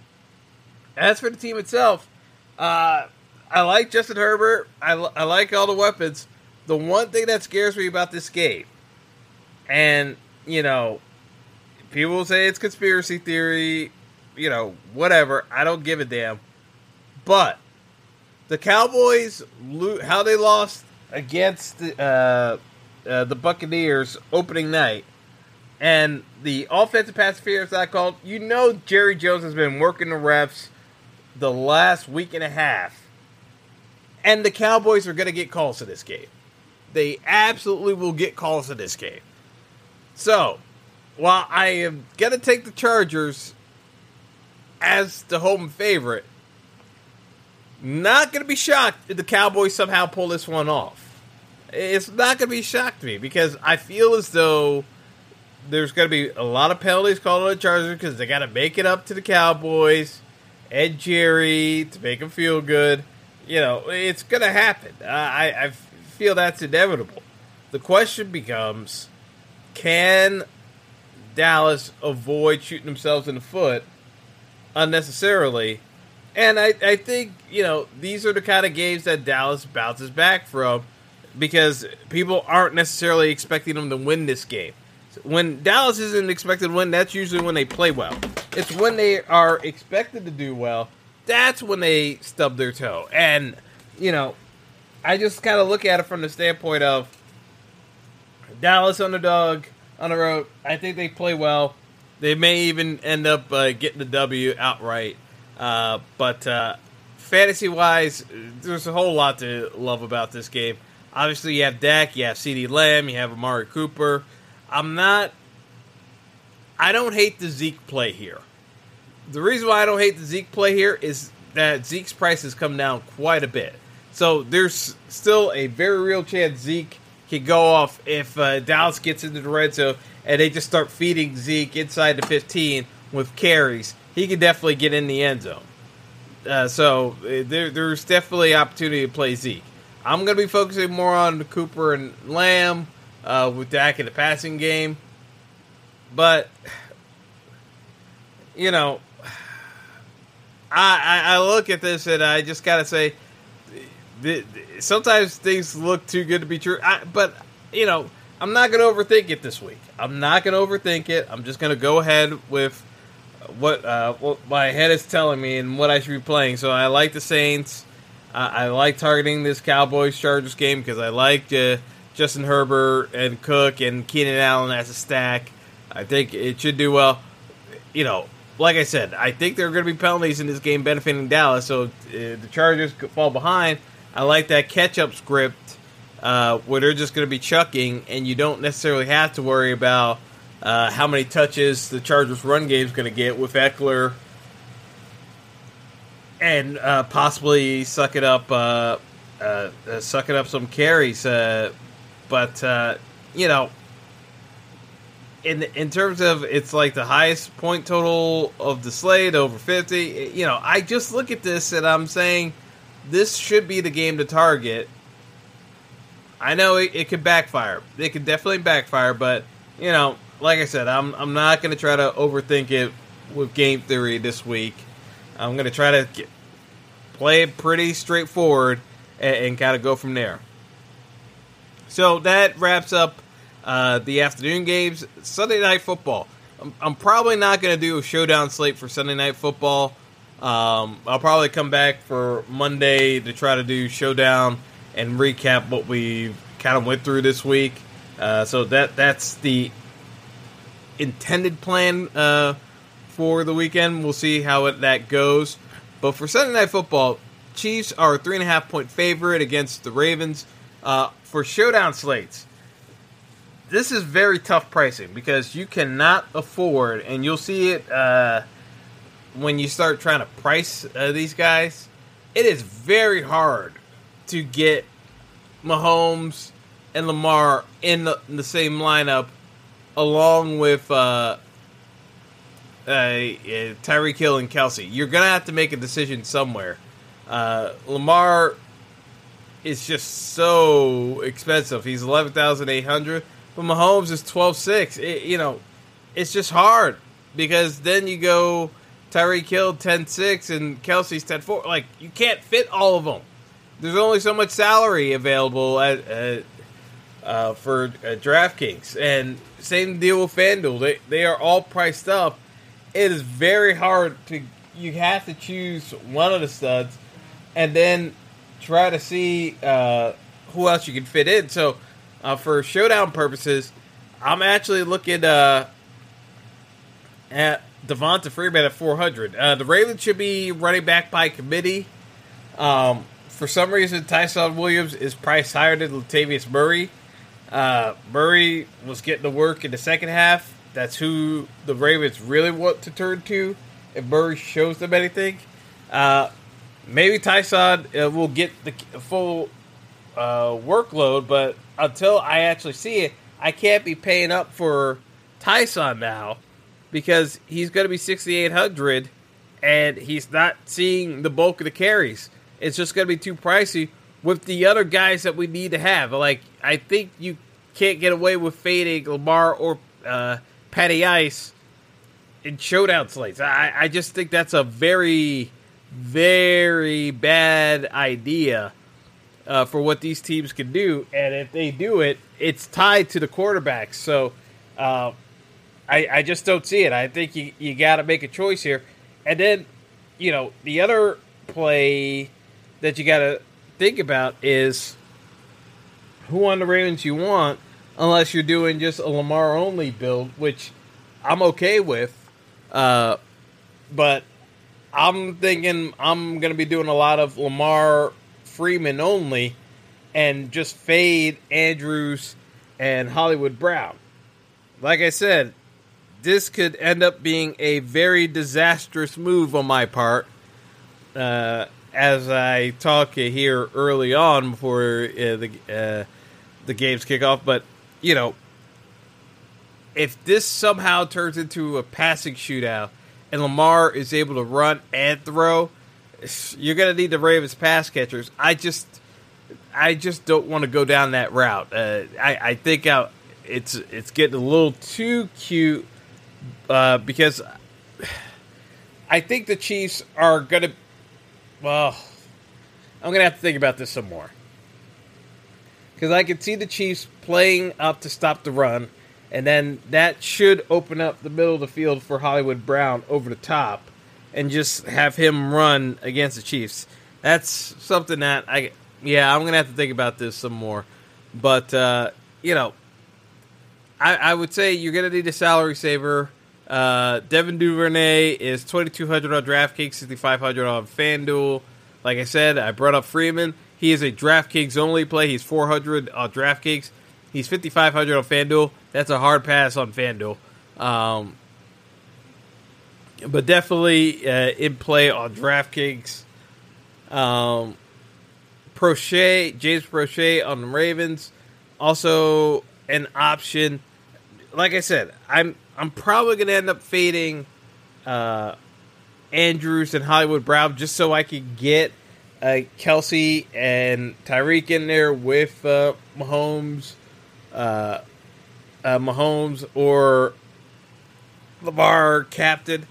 As for the team itself, I like Justin Herbert. I like all the weapons. The one thing that scares me about this game, and, people will say it's conspiracy theory, whatever. I don't give a damn. But the Cowboys, how they lost against the Buccaneers opening night, and the offensive pass interference that I called, Jerry Jones has been working the refs the last week and a half. And the Cowboys are going to get calls to this game. They absolutely will get calls to this game. So, while I am going to take the Chargers as the home favorite, not going to be shocked if the Cowboys somehow pull this one off. It's not going to be shocked to me because I feel as though there's going to be a lot of penalties called on the Chargers because they got to make it up to the Cowboys and Jerry to make them feel good. It's going to happen. I feel that's inevitable. The question becomes, can Dallas avoid shooting themselves in the foot unnecessarily? And I think, these are the kind of games that Dallas bounces back from because people aren't necessarily expecting them to win this game. When Dallas isn't expected to win, that's usually when they play well. It's when they are expected to do well, that's when they stub their toe. And, I just kind of look at it from the standpoint of Dallas underdog on the road. I think they play well. They may even end up getting the W outright. But fantasy-wise, there's a whole lot to love about this game. Obviously, you have Dak, you have CeeDee Lamb, you have Amari Cooper. I don't hate the Zeke play here. The reason why I don't hate the Zeke play here is that Zeke's price has come down quite a bit. So there's still a very real chance Zeke can go off if Dallas gets into the red zone and they just start feeding Zeke inside the 15 with carries. He can definitely get in the end zone. So there's definitely opportunity to play Zeke. I'm going to be focusing more on Cooper and Lamb with Dak in the passing game. But, I look at this and I just got to say, sometimes things look too good to be true. But I'm not going to overthink it this week. I'm not going to overthink it. I'm just going to go ahead with what my head is telling me and what I should be playing. So I like the Saints. I like targeting this Cowboys-Chargers game because I like Justin Herbert and Cook and Keenan Allen as a stack. I think it should do well. You know, like I said, I think there are going to be penalties in this game benefiting Dallas, so the Chargers could fall behind. I like that catch-up script where they're just going to be chucking, and you don't necessarily have to worry about how many touches the Chargers' run game is going to get with Eckler and possibly sucking up some carries. But you know, in terms of it's like the highest point total of the slate, over 50. You know, I just look at this and I'm saying this should be the game to target. I know it could backfire. It could definitely backfire, but you know, like I said, I'm not going to try to overthink it with game theory this week. I'm going to try to play it pretty straightforward and kind of go from there. So that wraps up the afternoon games. Sunday Night Football. I'm probably not going to do a showdown slate for Sunday Night Football. I'll probably come back for Monday to try to do showdown and recap what we kind of went through this week. So that's the intended plan for the weekend. We'll see how that goes. But for Sunday Night Football, Chiefs are a 3.5-point favorite against the Ravens. For showdown slates, this is very tough pricing because you cannot afford, and you'll see it when you start trying to price these guys, it is very hard to get Mahomes and Lamar in the same lineup along with Tyreek Hill and Kelsey. You're going to have to make a decision somewhere. Lamar is just so expensive. He's $11,800, but Mahomes is $12,600. You know, it's just hard because then you go Tyreek Hill $10,600 and Kelsey's $10,400. Like, you can't fit all of them. There's only so much salary available for DraftKings, and same deal with FanDuel. They are all priced up. It is very hard to. You have to choose one of the studs, and then try to see who else you can fit in. So, for showdown purposes, I'm actually looking at Devonta Freeman at $400. The Ravens should be running back by committee. For some reason, Tyson Williams is priced higher than Latavius Murray. Murray was getting to work in the second half. That's who the Ravens really want to turn to if Murray shows them anything. Maybe Tyson will get the full workload, but until I actually see it, I can't be paying up for Tyson now because he's going to be $6,800 and he's not seeing the bulk of the carries. It's just going to be too pricey with the other guys that we need to have. Like, I think you can't get away with fading Lamar or Patty Ice in showdown slates. I just think that's a very, very bad idea for what these teams can do. And if they do it, it's tied to the quarterbacks. So I just don't see it. I think you got to make a choice here. And then, you know, the other play that you got to think about is who on the Ravens you want, unless you're doing just a Lamar-only build, which I'm okay with. But I'm thinking I'm going to be doing a lot of Lamar Freeman only and just fade Andrews and Hollywood Brown. Like I said, this could end up being a very disastrous move on my part. As I talk here early on before the games kick off. But, you know, if this somehow turns into a passing shootout and Lamar is able to run and throw, you're going to need the Ravens pass catchers. I just don't want to go down that route. I think it's getting a little too cute because I think the Chiefs are going to. Well, I'm going to have to think about this some more. because I could see the Chiefs playing up to stop the run, and then that should open up the middle of the field for Hollywood Brown over the top, and just have him run against the Chiefs. That's something that I'm going to have to think about this some more. But, I would say you're going to need a salary saver. Devin Duvernay is $2,200 on DraftKings, $6,500 on FanDuel. Like I said, I brought up Freeman. He is a DraftKings only play. He's $400 on DraftKings. He's $5,500 on FanDuel. That's a hard pass on FanDuel. But definitely in play on DraftKings. James Prochet on the Ravens, also an option. Like I said, I'm probably going to end up fading Andrews and Hollywood Brown just so I could get Kelsey and Tyreek in there with Mahomes or Lamar captain.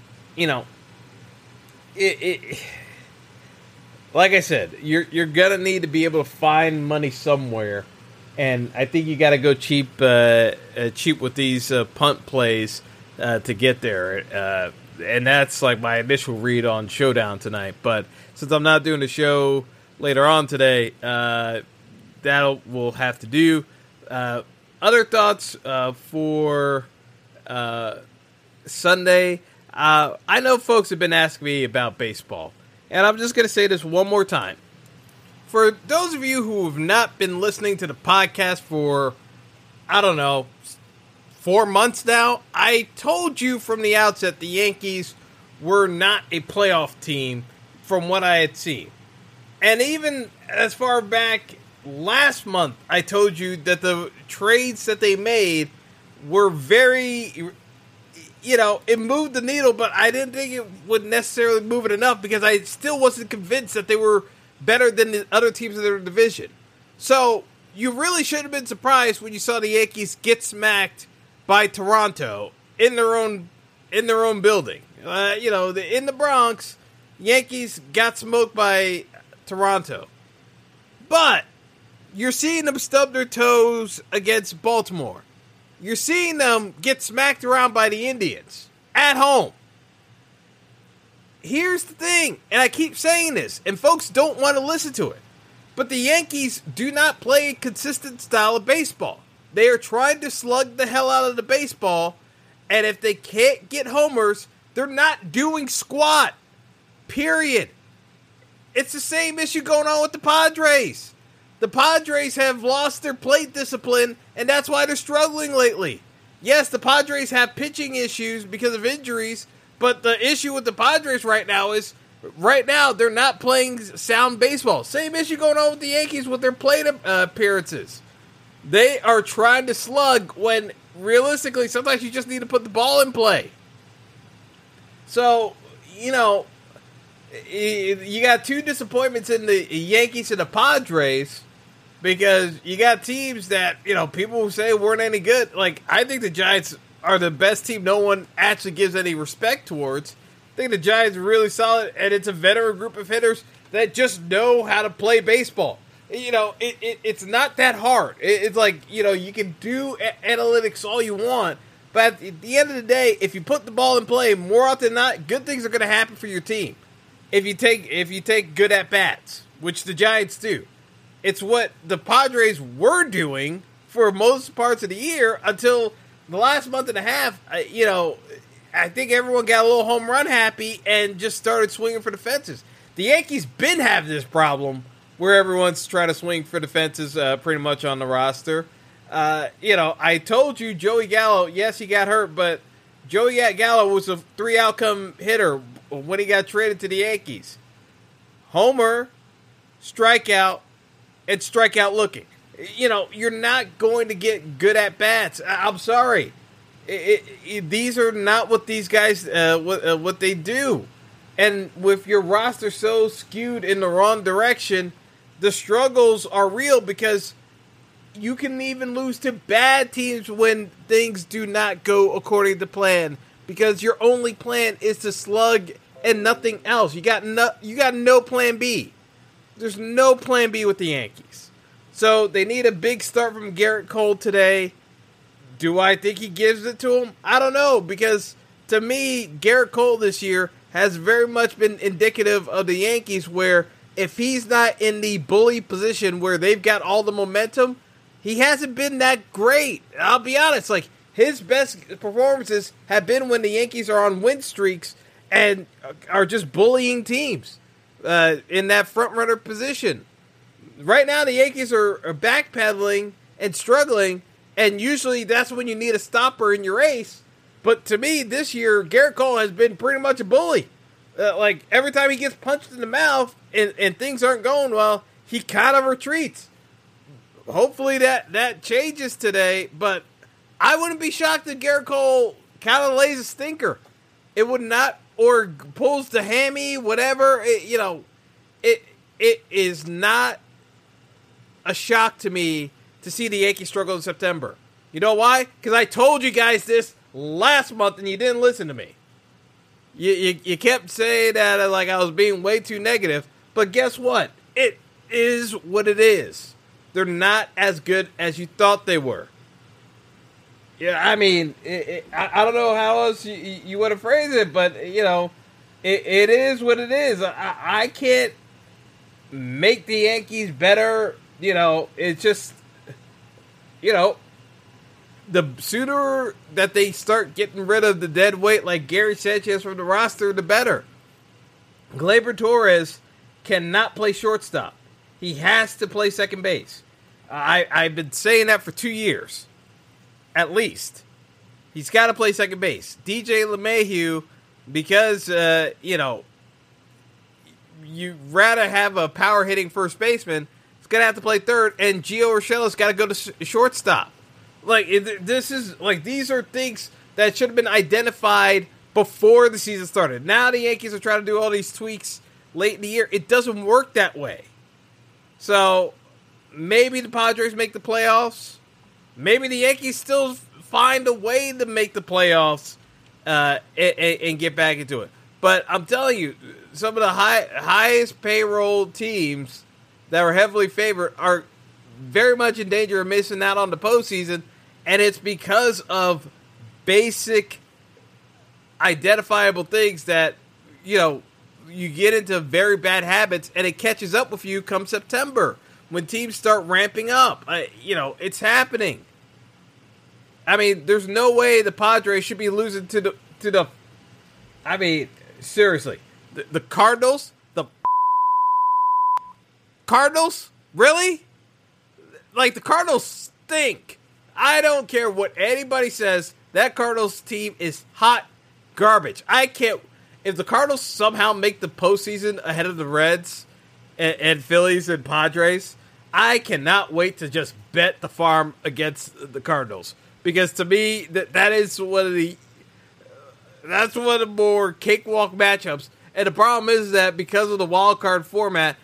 Like I said, you're gonna need to be able to find money somewhere, and I think you got to go cheap with these punt plays to get there. And that's like my initial read on Showdown tonight. But since I'm not doing the show later on today, that will have to do. Other thoughts for Sunday. I know folks have been asking me about baseball. And I'm just going to say this one more time. For those of you who have not been listening to the podcast for, 4 months now, I told you from the outset the Yankees were not a playoff team from what I had seen. And even as far back last month, I told you that the trades that they made were very... it moved the needle, but I didn't think it would necessarily move it enough because I still wasn't convinced that they were better than the other teams in their division. So, you really should have been surprised when you saw the Yankees get smacked by Toronto in their own building. In the Bronx, Yankees got smoked by Toronto. But, you're seeing them stub their toes against Baltimore. You're seeing them get smacked around by the Indians at home. Here's the thing, and I keep saying this, and folks don't want to listen to it, but the Yankees do not play a consistent style of baseball. They are trying to slug the hell out of the baseball, and if they can't get homers, they're not doing squat. Period. It's the same issue going on with the Padres. The Padres have lost their plate discipline, and that's why they're struggling lately. Yes, the Padres have pitching issues because of injuries, but the issue with the Padres right now is, they're not playing sound baseball. Same issue going on with the Yankees with their plate appearances. They are trying to slug when, realistically, sometimes you just need to put the ball in play. So, you got two disappointments in the Yankees and the Padres, because you got teams that, people say weren't any good. Like, I think the Giants are the best team no one actually gives any respect towards. I think the Giants are really solid, and it's a veteran group of hitters that just know how to play baseball. It's not that hard. It's like, you can do analytics all you want, but at the end of the day, if you put the ball in play, more often than not, good things are going to happen for your team. If you take good at-bats, which the Giants do. It's what the Padres were doing for most parts of the year until the last month and a half. I think everyone got a little home run happy and just started swinging for the fences. The Yankees been having this problem where everyone's trying to swing for the fences pretty much on the roster. I told you Joey Gallo, yes, he got hurt, but Joey Gallo was a 3-outcome hitter when he got traded to the Yankees. Homer, strikeout, and strikeout looking. You're not going to get good at bats. I'm sorry. These are not what these guys, what they do. And with your roster so skewed in the wrong direction, the struggles are real because you can even lose to bad teams when things do not go according to plan, because your only plan is to slug and nothing else. You got no plan B. There's no plan B with the Yankees. So they need a big start from Garrett Cole today. Do I think he gives it to him? I don't know, because to me, Garrett Cole this year has very much been indicative of the Yankees, where if he's not in the bully position where they've got all the momentum, he hasn't been that great. I'll be honest, like, his best performances have been when the Yankees are on win streaks and are just bullying teams in that front-runner position. Right now, the Yankees are backpedaling and struggling, and usually that's when you need a stopper in your ace. But to me, this year, Garrett Cole has been pretty much a bully. Like, every time he gets punched in the mouth and things aren't going well, he kind of retreats. Hopefully that changes today, but I wouldn't be shocked if Garrett Cole kind of lays a stinker. It would not, or pulls the hammy, whatever. It is not a shock to me to see the Yankees struggle in September. You know why? Because I told you guys this last month and you didn't listen to me. You kept saying that like I was being way too negative, but guess what? It is what it is. They're not as good as you thought they were. Yeah, I mean, I don't know how else you want to phrase it, but, it is what it is. I can't make the Yankees better. It's just, the sooner that they start getting rid of the dead weight like Gary Sanchez from the roster, the better. Gleyber Torres cannot play shortstop. He has to play second base. I've been saying that for 2 years. At least. He's got to play second base. DJ LeMahieu, because, you'd rather have a power-hitting first baseman, he's going to have to play third, and Gio Urshela's got to go to shortstop. These are things that should have been identified before the season started. Now the Yankees are trying to do all these tweaks late in the year. It doesn't work that way. So, maybe the Padres make the playoffs. Maybe the Yankees still find a way to make the playoffs and get back into it. But I'm telling you, some of the highest payroll teams that are heavily favored are very much in danger of missing out on the postseason, and it's because of basic identifiable things that, you get into very bad habits, and it catches up with you come September. When teams start ramping up, it's happening. I mean, there's no way the Padres should be losing to the. I mean, seriously, the Cardinals, Cardinals, really? Like, the Cardinals stink. I don't care what anybody says. That Cardinals team is hot garbage. I can't. If the Cardinals somehow make the postseason ahead of the Reds and Phillies and Padres, I cannot wait to just bet the farm against the Cardinals, because to me that is one of the more cakewalk matchups. And the problem is that because of the wild card format,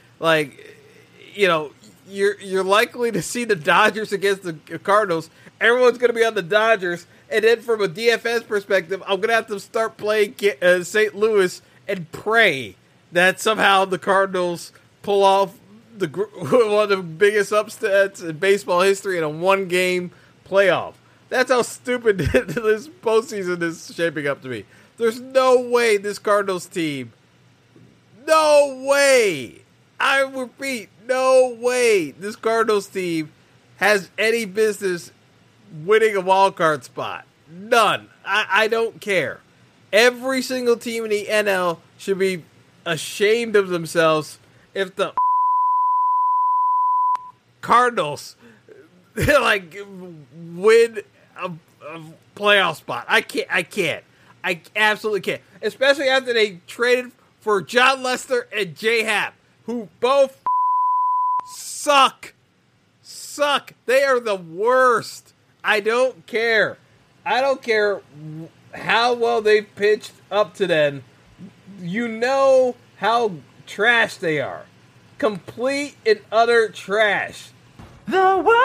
you're likely to see the Dodgers against the Cardinals. Everyone's going to be on the Dodgers, and then from a DFS perspective, I'm going to have to start playing St. Louis and pray that somehow the Cardinals pull off one of the biggest upsets in baseball history in a one-game playoff. That's how stupid this postseason is shaping up to be. There's no way this Cardinals team, no way, I repeat, no way this Cardinals team has any business winning a wild card spot. None. I don't care. Every single team in the NL should be ashamed of themselves if the Cardinals win a playoff spot. I can't. I absolutely can't. Especially after they traded for John Lester and J Happ, who both suck. They are the worst. I don't care. I don't care how well they pitched up to then. You know how trash they are. Complete and utter trash. The world.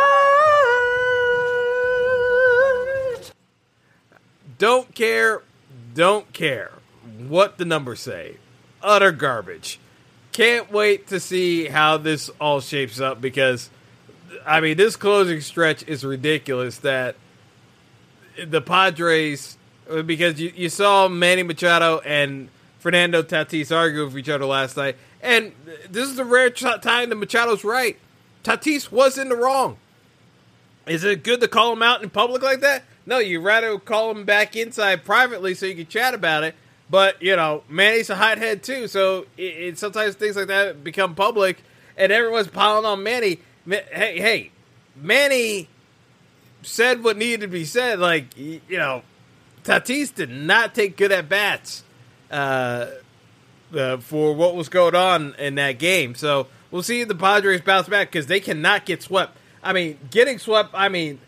Don't care what the numbers say. Utter garbage. Can't wait to see how this all shapes up, because I mean, this closing stretch is ridiculous that the Padres, because you saw Manny Machado and Fernando Tatis argue with each other last night, and this is the rare time that Machado's right. Tatis was in the wrong. Is it good to call him out in public like that? No, you'd rather call him back inside privately so you can chat about it. But, Manny's a hothead too, so it sometimes things like that become public, and everyone's piling on Manny. Hey, Manny said what needed to be said. Like, Tatis did not take good at-bats for what was going on in that game. So we'll see if the Padres bounce back, because they cannot get swept. I mean, getting swept, I'm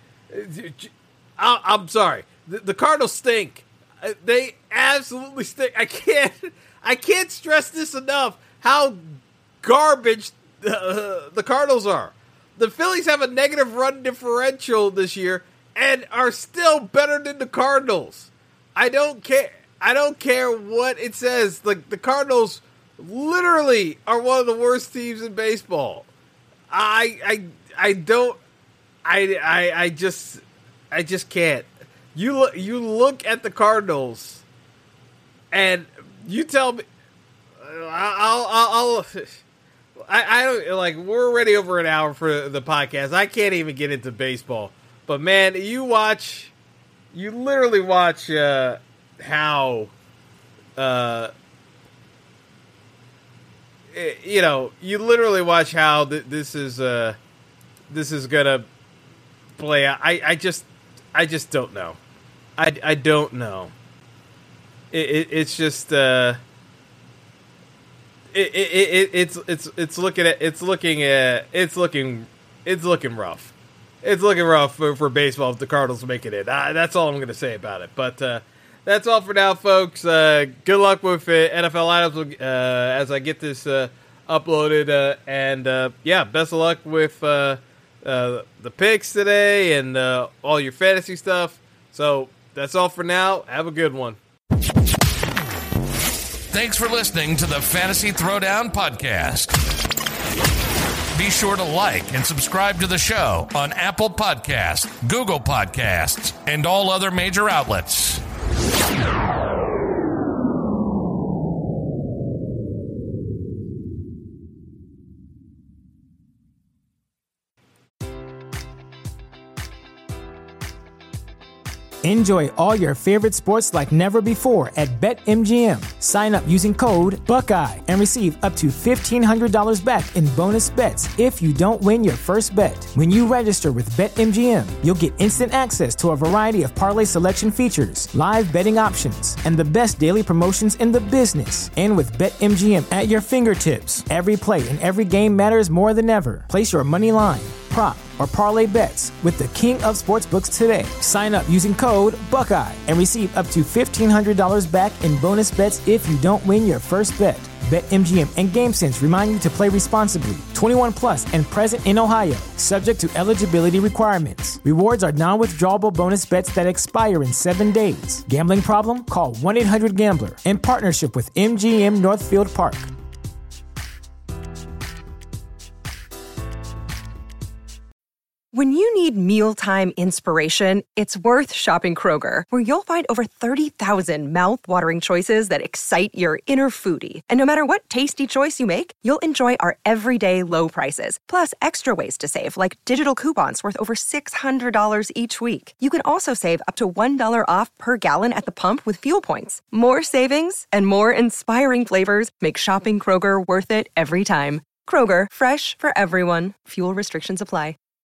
sorry. The Cardinals stink. They absolutely stink. I can't stress this enough, how garbage the Cardinals are. The Phillies have a negative run differential this year and are still better than the Cardinals. I don't care what it says. Like, the Cardinals literally are one of the worst teams in baseball. I just can't. You look at the Cardinals, and you tell me. I don't like. We're already over an hour for the podcast. I can't even get into baseball. But man, you literally watch how. You literally watch how this is gonna play out. I just don't know. I don't know. It's just it's looking rough. It's looking rough for baseball if the Cardinals make it in. That's all I'm going to say about it. But that's all for now, folks. Good luck with NFL lineups as I get this uploaded. And best of luck with the picks today and all your fantasy stuff. So that's all for now. Have a good one. Thanks for listening to the Fantasy Throwdown Podcast. Be sure to like and subscribe to the show on Apple Podcasts, Google Podcasts, and all other major outlets. Enjoy all your favorite sports like never before at BetMGM. Sign up using code Buckeye and receive up to $1,500 back in bonus bets if you don't win your first bet. When you register with BetMGM, you'll get instant access to a variety of parlay selection features, live betting options, and the best daily promotions in the business. And with BetMGM at your fingertips, every play and every game matters more than ever. Place your money line, prop, or parlay bets with the king of sportsbooks today. Sign up using code Buckeye and receive up to $1,500 back in bonus bets if you don't win your first bet. BetMGM and GameSense remind you to play responsibly. 21 plus and present in Ohio, subject to eligibility requirements. Rewards are non-withdrawable bonus bets that expire in 7 days. Gambling problem? Call 1-800-GAMBLER. In partnership with MGM Northfield Park. When you need mealtime inspiration, it's worth shopping Kroger, where you'll find over 30,000 mouth-watering choices that excite your inner foodie. And no matter what tasty choice you make, you'll enjoy our everyday low prices, plus extra ways to save, like digital coupons worth over $600 each week. You can also save up to $1 off per gallon at the pump with fuel points. More savings and more inspiring flavors make shopping Kroger worth it every time. Kroger, fresh for everyone. Fuel restrictions apply.